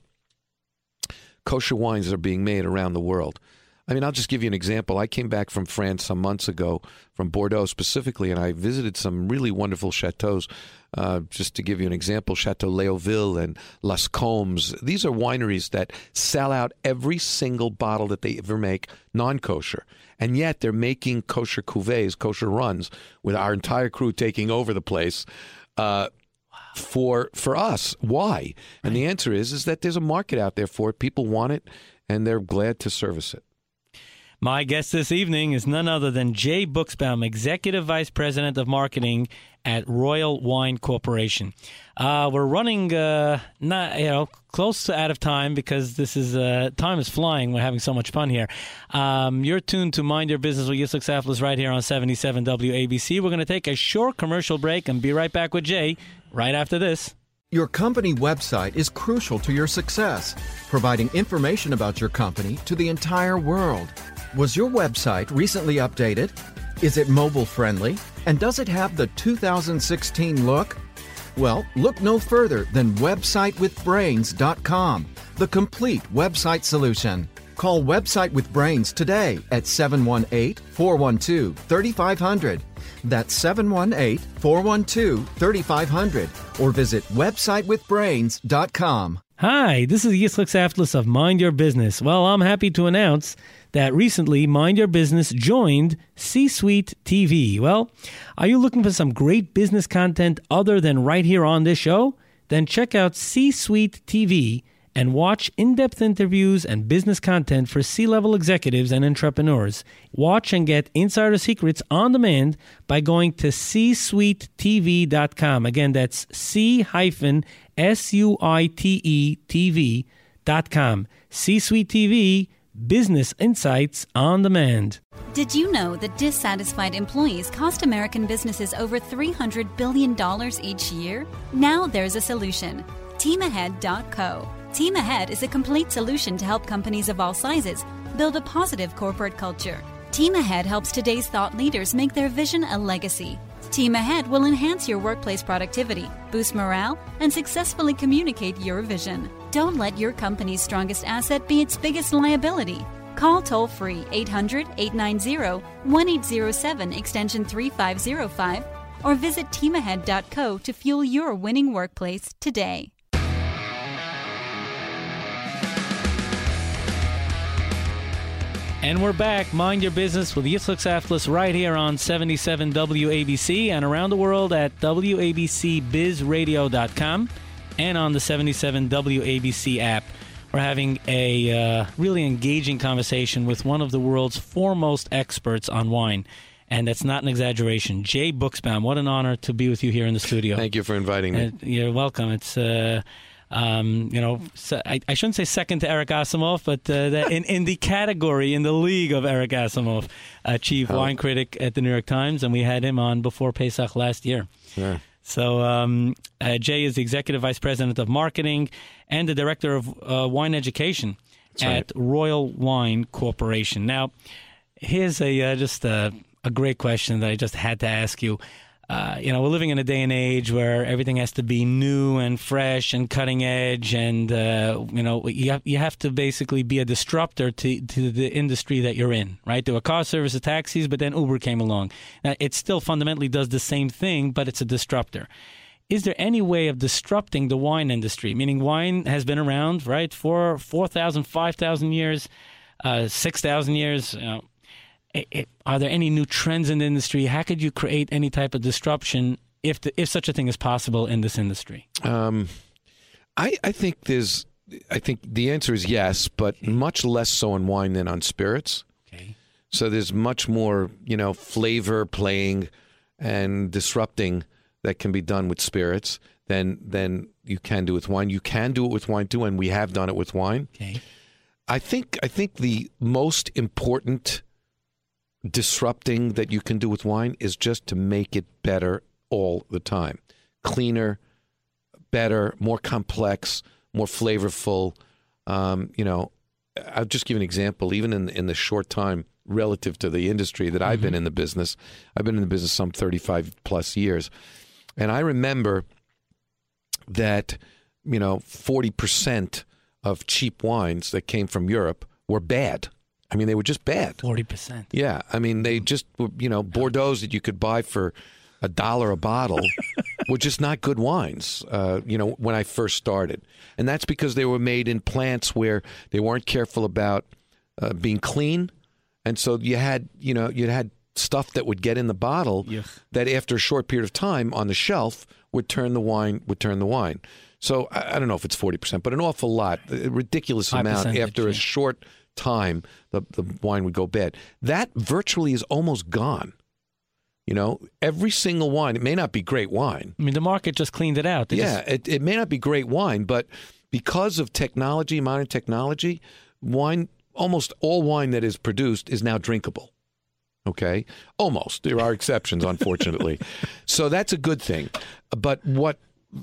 C: kosher wines are being made around the world. I mean, I'll just give you an example. I came back from France some months ago, from Bordeaux specifically, and I visited some really wonderful chateaus. Uh, just to give you an example, Chateau Léoville and Las Combes. These are wineries that sell out every single bottle that they ever make non-kosher. And yet they're making kosher cuvées, kosher runs, with our entire crew taking over the place. Uh, For for us, why? And the answer is is that there's a market out there for it. People want it, and they're glad to service it.
B: My guest this evening is none other than Jay Buchsbaum, Executive Vice President of Marketing at Royal Wine Corporation. Uh, we're running uh, not you know close to out of time because this is uh, time is flying. We're having so much fun here. Um, you're tuned to Mind Your Business with Yitzhak Saflis right here on seventy-seven W A B C. We're going to take a short commercial break and be right back with Jay right after this.
D: Your company website is crucial to your success, providing information about your company to the entire world. Was your website recently updated? Is it mobile friendly? And does it have the two thousand sixteen look? Well, look no further than website with brains dot com, the complete website solution. Call Website with Brains today at seven one eight, four one two, three five zero zero. That's seven one eight, four one two, three five zero zero. Or visit website with brains dot com.
B: Hi, this is Yitzhak Saflis of Mind Your Business. Well, I'm happy to announce that recently Mind Your Business joined C-Suite T V. Well, are you looking for some great business content other than right here on this show? Then check out C-Suite T V and watch in-depth interviews and business content for C-level executives and entrepreneurs. Watch and get insider secrets on demand by going to c suite t v dot com. Again, that's C S U I T E T V dot com. C-Suite T V, business insights on demand.
F: Did you know that dissatisfied employees cost American businesses over three hundred billion dollars each year? Now there's a solution. team ahead dot co. Team Ahead is a complete solution to help companies of all sizes build a positive corporate culture. Team Ahead helps today's thought leaders make their vision a legacy. Team Ahead will enhance your workplace productivity, boost morale, and successfully communicate your vision. Don't let your company's strongest asset be its biggest liability. Call toll-free eight hundred, eight nine zero, one eight zero seven extension three five zero five or visit team ahead dot co to fuel your winning workplace today.
B: And we're back. Mind Your Business with Yitzhak Saflis right here on seventy-seven W A B C and around the world at W A B C biz radio dot com and on the seventy-seven W A B C app. We're having a uh, really engaging conversation with one of the world's foremost experts on wine. And that's not an exaggeration. Jay Buchsbaum, what an honor to be with you here in the studio.
C: Thank you for inviting me.
B: Uh, you're welcome. It's, uh, um, you know, so I, I shouldn't say second to Eric Asimov, but uh, the, in, in the category, in the league of Eric Asimov, uh, chief oh. wine critic at the New York Times, and we had him on before Pesach last year.
C: Yeah.
B: So um, uh, Jay is the Executive Vice President of Marketing and the Director of uh, Wine Education That's at right. Royal Wine Corporation. Now, here's a uh, just a, a great question that I just had to ask you. Uh, you know, we're living in a day and age where everything has to be new and fresh and cutting edge, and uh, you know, you have, you have to basically be a disruptor to to the industry that you're in, right? There were car services, taxis, but then Uber came along. Now, it still fundamentally does the same thing, but it's a disruptor. Is there any way of disrupting the wine industry? Meaning, wine has been around, right, for four thousand, five thousand years, uh, six thousand years. You know, It, it, are there any new trends in the industry? How could you create any type of disruption if the, if such a thing is possible in this industry?
C: Um, I, I think there's. I think the answer is yes, but okay. much less so on wine than on spirits.
B: Okay.
C: So there's much more, you know, flavor playing and disrupting that can be done with spirits than than you can do with wine. You can do it with wine too, and we have done it with wine.
B: Okay.
C: I think I think the most important disrupting that you can do with wine is just to make it better all the time. Cleaner, better, more complex, more flavorful. Um, you know, I'll just give an example. Even in in the short time relative to the industry that I've mm-hmm. been in the business, I've been in the business some thirty-five plus years. And I remember that, you know, forty percent of cheap wines that came from Europe were bad. I mean, they were just bad.
B: forty percent.
C: Yeah. I mean, they just were, you know, Bordeaux's that you could buy for a dollar a bottle were just not good wines, uh, you know, when I first started. And that's because they were made in plants where they weren't careful about uh, being clean. And so you had, you know, you had stuff that would get in the bottle yeah. that after a short period of time on the shelf would turn the wine, would turn the wine. So I, I don't know if it's forty percent, but an awful lot, a ridiculous amount after a short time, the, the wine would go bad. That virtually is almost gone. You know, every single wine, it may not be great wine.
B: I mean, the market just cleaned it out. They
C: yeah,
B: just...
C: it, it may not be great wine, but because of technology, modern technology, wine, almost all wine that is produced is now drinkable. Okay? Almost. There are exceptions, unfortunately. So that's a good thing. But what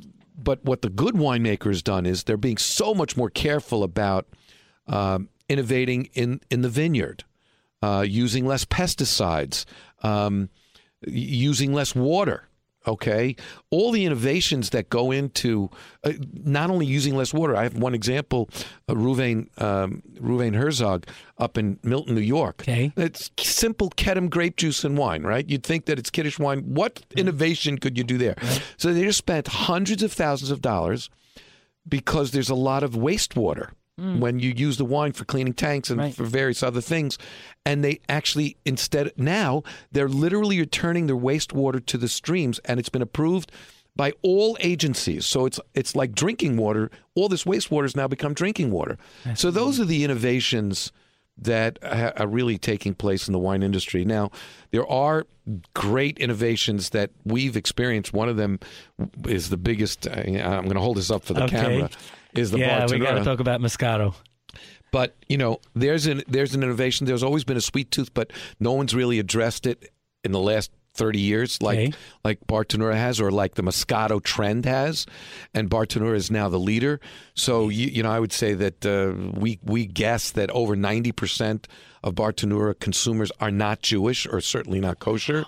C: but what the good winemaker has done is they're being so much more careful about um, innovating in, in the vineyard, uh, using less pesticides, um, using less water, okay? All the innovations that go into uh, not only using less water. I have one example, uh, Ruvain, um, Ruvain Herzog up in Milton, New York.
B: Okay.
C: It's simple Kedem grape juice and wine, right? You'd think that it's Kiddush wine. What innovation could you do there? Right. So they just spent hundreds of thousands of dollars because there's a lot of wastewater. Mm. When you use the wine for cleaning tanks and right. for various other things. And they actually, instead, now, they're literally returning their wastewater to the streams, and it's been approved by all agencies. So it's it's like drinking water. All this wastewater has now become drinking water. That's so those are the innovations that are really taking place in the wine industry. Now, there are great innovations that we've experienced. One of them is the biggest. I'm going to hold this up for the
B: okay.
C: camera. Is the
B: yeah,
C: Bartonura.
B: We got to talk about Moscato.
C: But, you know, there's an there's an innovation. There's always been a sweet tooth, but no one's really addressed it in the last thirty years like
B: okay.
C: like Bartonura has, or like the Moscato trend has. And Bartonura is now the leader. So, you, you know, I would say that uh, we, we guess that over ninety percent of Bartonura consumers are not Jewish or certainly not kosher.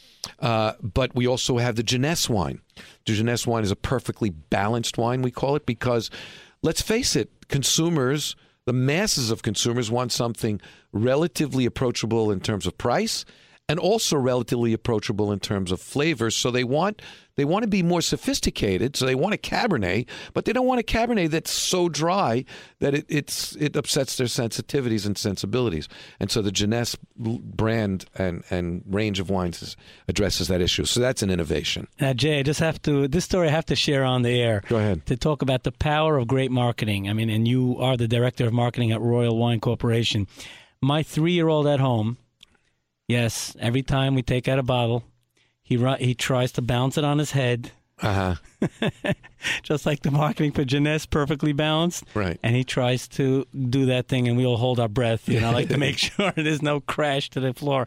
C: Uh, but we also have the Jeunesse wine. The Jeunesse wine is a perfectly balanced wine, we call it, because let's face it, consumers, the masses of consumers want something relatively approachable in terms of price and also relatively approachable in terms of flavors. So they want they want to be more sophisticated. So they want a Cabernet, but they don't want a Cabernet that's so dry that it it's it upsets their sensitivities and sensibilities. And so the Jeunesse brand and, and range of wines is, addresses that issue. So that's an innovation.
B: Now, Jay, I just have to, this story I have to share on the air.
C: Go ahead.
B: To talk about the power of great marketing. I mean, and you are the director of marketing at Royal Wine Corporation. My three-year-old at home, yes, every time we take out a bottle, he ru- he tries to bounce it on his head.
C: Uh-huh.
B: Just like the marketing for Jeunesse, perfectly balanced.
C: Right.
B: And he tries to do that thing, and we all hold our breath, you know, like to make sure there's no crash to the floor.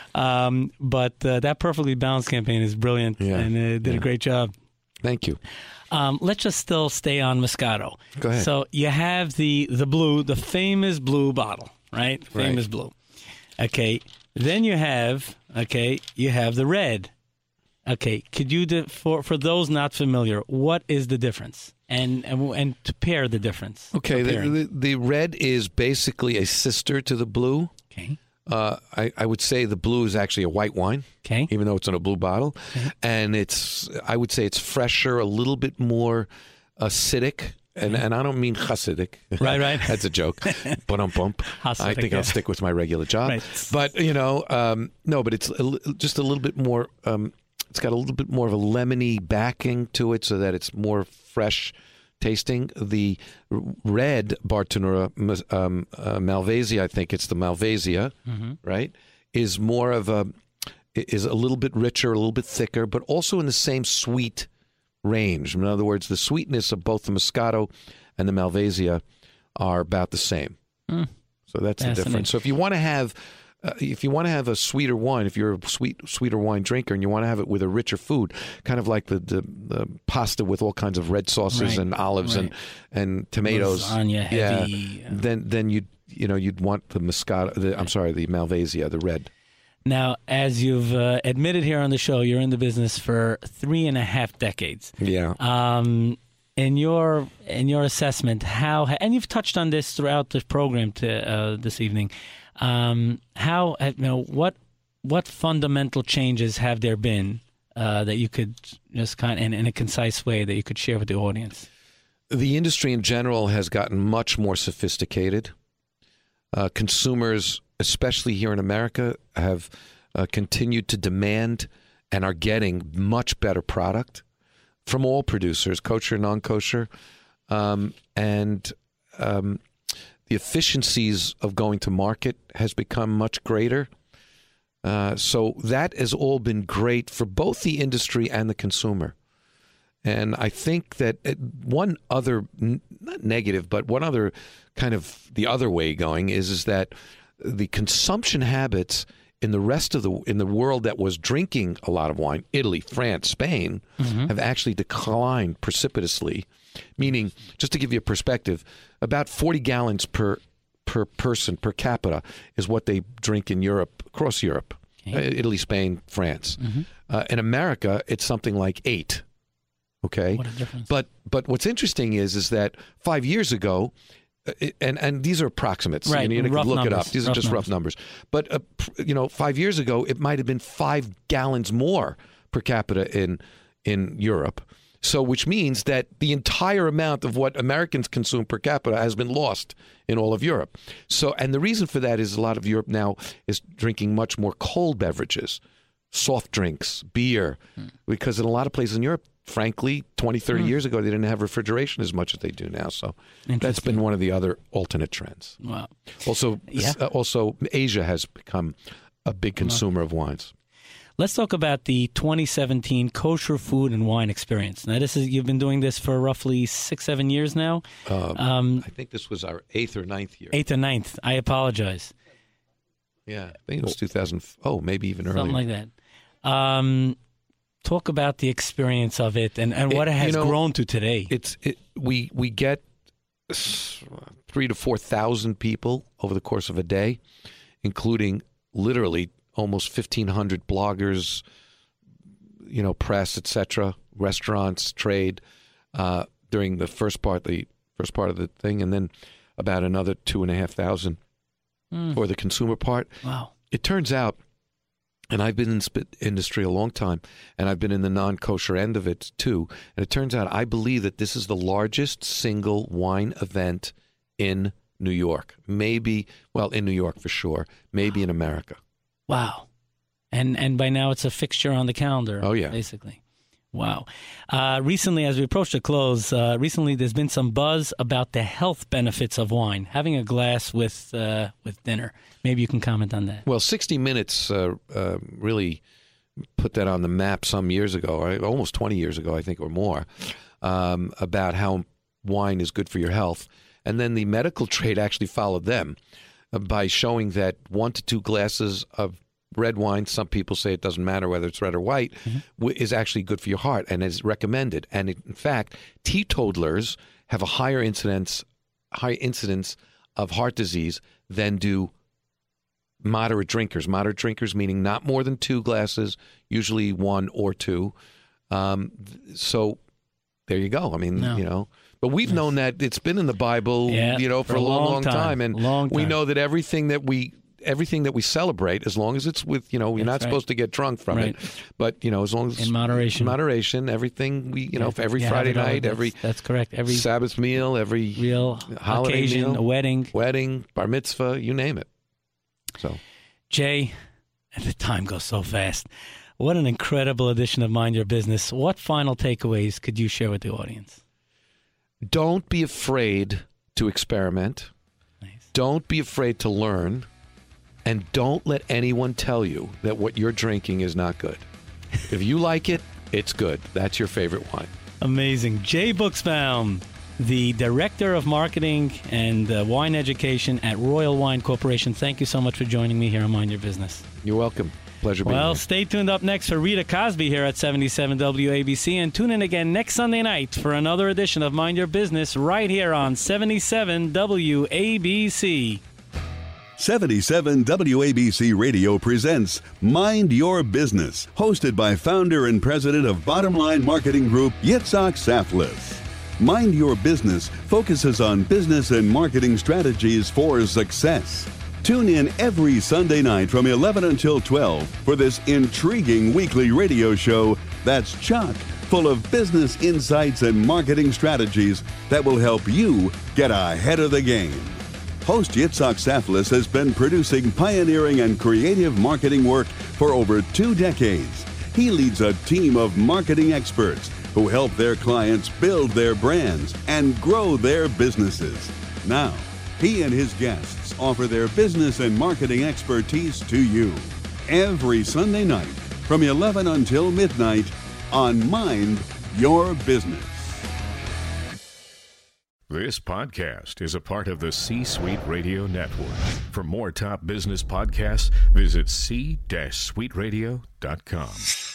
B: Um, but uh, that perfectly balanced campaign is brilliant,
C: Yeah.
B: and uh, did
C: Yeah.
B: a great job.
C: Thank you.
B: Um, let's just still stay on Moscato.
C: Go ahead.
B: So you have the, the blue, the famous blue bottle, right? Famous
C: Right.
B: blue. Okay. Then you have, okay, you have the red. Okay. Could you, de- for for those not familiar, what is the difference? And and, and to pair the difference.
C: Okay, the,
B: Comparing.
C: the, the red is basically a sister to the blue.
B: Okay.
C: Uh, I, I would say the blue is actually a white wine,
B: Okay.
C: even though it's in a blue bottle. And it's, I would say it's fresher, a little bit more acidic. And and I don't mean Hasidic.
B: Right, right.
C: That's a joke. Bump bump. I
B: Hasidic,
C: think
B: yeah.
C: I'll stick with my regular job.
B: Right.
C: But, you know, um, no, but it's a, li- just a little bit more, um, it's got a little bit more of a lemony backing to it so that it's more fresh tasting. The r- red Bartonura um, uh, Malvasia, I think it's the Malvasia,
B: Mm-hmm.
C: right, is more of a, is a little bit richer, a little bit thicker, but also in the same sweet range. In other words, the sweetness of both the Moscato and the Malvasia are about the same.
B: Mm.
C: So that's the
B: Fascinating.
C: difference. So if you want to have, uh, if you want to have a sweeter wine, if you're a sweet sweeter wine drinker and you want to have it with a richer food, kind of like the the, the pasta with all kinds of red sauces
B: Right.
C: and olives
B: Right.
C: and and tomatoes,
B: Lasagna heavy.
C: yeah, then then you you know you'd want the Moscato. The, I'm sorry, the Malvasia, the red.
B: Now, as you've uh, admitted here on the show, you're in the business for three and a half decades.
C: Yeah.
B: Um, in your in your assessment, how and you've touched on this throughout the program to, uh, this evening. Um, how you know what what fundamental changes have there been uh, that you could just kind of in, in a concise way that you could share with the audience?
C: The industry in general has gotten much more sophisticated. Uh, consumers, especially here in America, have uh, continued to demand and are getting much better product from all producers, kosher, non-kosher, um, and um, the efficiencies of going to market has become much greater. Uh, so that has all been great for both the industry and the consumer. And I think that it, one other, not negative, but one other kind of the other way going is is that the consumption habits in the rest of the in the world that was drinking a lot of wine, Italy, France, Spain,
B: Mm-hmm.
C: have actually declined precipitously. Meaning, just to give you a perspective, about forty gallons per per person per capita is what they drink in Europe, across Europe,
B: Okay.
C: uh, Italy, Spain, France.
B: Mm-hmm.
C: Uh, in America, it's something like eight. Okay,
B: What a difference.
C: but but what's interesting is is that five years ago, uh, it- and and these are approximates.
B: Right,
C: You, know, you can
B: rough
C: look it
B: numbers,
C: up. These are
B: rough
C: just rough numbers. But uh, pr- you know, five years ago, it might have been five gallons more per capita in in Europe. So, which means that the entire amount of what Americans consume per capita has been lost in all of Europe. So, and the reason for that is a lot of Europe now is drinking much more cold beverages, soft drinks, beer, because in a lot of places in Europe, frankly, twenty, thirty years ago, they didn't have refrigeration as much as they do now. So that's been one of the other alternate trends.
B: Wow.
C: Also,
B: Yeah.
C: uh, also Asia has become a big consumer of wines.
B: Let's talk about the twenty seventeen kosher food and wine experience. Now, this is you've been doing this for roughly six, seven years now.
C: Um,
B: Um,
C: I think this was our eighth or ninth year.
B: eighth or ninth. I apologize.
C: Yeah, I think it was two thousand. Oh, maybe even earlier.
B: Something like that. Um, talk about the experience of it and, and what
C: It-
B: it has
C: you know,
B: grown to today.
C: It's it, we we get s- three to four thousand people over the course of a day, including literally almost fifteen hundred bloggers, you know, press, et cetera, restaurants, trade, uh, during the first part, the first part of the thing, and then about another two and a half thousand
B: Mm.
C: for the consumer part.
B: Wow.
C: It turns out And I've been in the industry a long time, and I've been in the non-kosher end of it too. And it turns out I believe that this is the largest single wine event in New York. Maybe, well, in New York for sure. Maybe in America.
B: Wow. And and by now it's a fixture on the calendar.
C: Oh, yeah.
B: Basically. Wow. Uh, recently, as we approach the close, uh, recently there's been some buzz about the health benefits of wine, having a glass with uh, with dinner. Maybe you can comment on that.
C: Well, sixty minutes uh, uh, really put that on the map some years ago, right? Almost twenty years ago, I think, or more, um, about how wine is good for your health. And then the medical trade actually followed them uh, by showing that one to two glasses of red wine, some people say it doesn't matter whether it's red or white, mm-hmm. w- is actually good for your heart and is recommended. And in fact, teetotalers have a higher incidence, high incidence of heart disease than do moderate drinkers. Moderate drinkers meaning not more than two glasses, usually one or two. Um, so there you go. I mean, no. you know. But we've yes. known that it's been in the Bible,
B: yeah,
C: you know, for, for a long, long time. time. And
B: long time.
C: we know that everything that we everything that we celebrate, as long as it's with, you know, you're
B: That's
C: not
B: right.
C: supposed to get drunk from
B: right.
C: it. But, you know, as long as
B: in moderation.
C: In moderation, everything we, you
B: yeah.
C: know, for every
B: yeah,
C: Friday night,
B: that's,
C: every
B: that's correct. Every
C: Sabbath meal, every
B: real
C: holiday
B: occasion,
C: meal,
B: a wedding,
C: wedding, bar mitzvah, you name it. So,
B: Jay, the time goes so fast. What an incredible edition of Mind Your Business. What final takeaways could you share with the audience?
C: Don't be afraid to experiment.
B: Nice.
C: Don't be afraid to learn. And don't let anyone tell you that what you're drinking is not good. If you like it, it's good. That's your favorite wine.
B: Amazing. Jay Buchsbaum, the Director of Marketing and uh, Wine Education at Royal Wine Corporation. Thank you so much for joining me here on Mind Your Business.
C: You're welcome. Pleasure being
B: well, here. Well, stay tuned up next for Rita Cosby here at seventy-seven W A B C, and tune in again next Sunday night for another edition of Mind Your Business right here on seventy-seven W A B C.
A: seventy-seven W A B C Radio presents Mind Your Business, hosted by founder and president of Bottom Line Marketing Group, Yitzhak Saflis. Mind Your Business focuses on business and marketing strategies for success. Tune in every Sunday night from eleven until twelve for this intriguing weekly radio show that's chock full of business insights and marketing strategies that will help you get ahead of the game. Host Yitzhak Saflis has been producing pioneering and creative marketing work for over two decades. He leads a team of marketing experts who help their clients build their brands and grow their businesses. Now, he and his guests offer their business and marketing expertise to you every Sunday night from eleven until midnight on Mind Your Business.
G: This podcast is a part of the C-Suite Radio Network. For more top business podcasts, visit c suite radio dot com.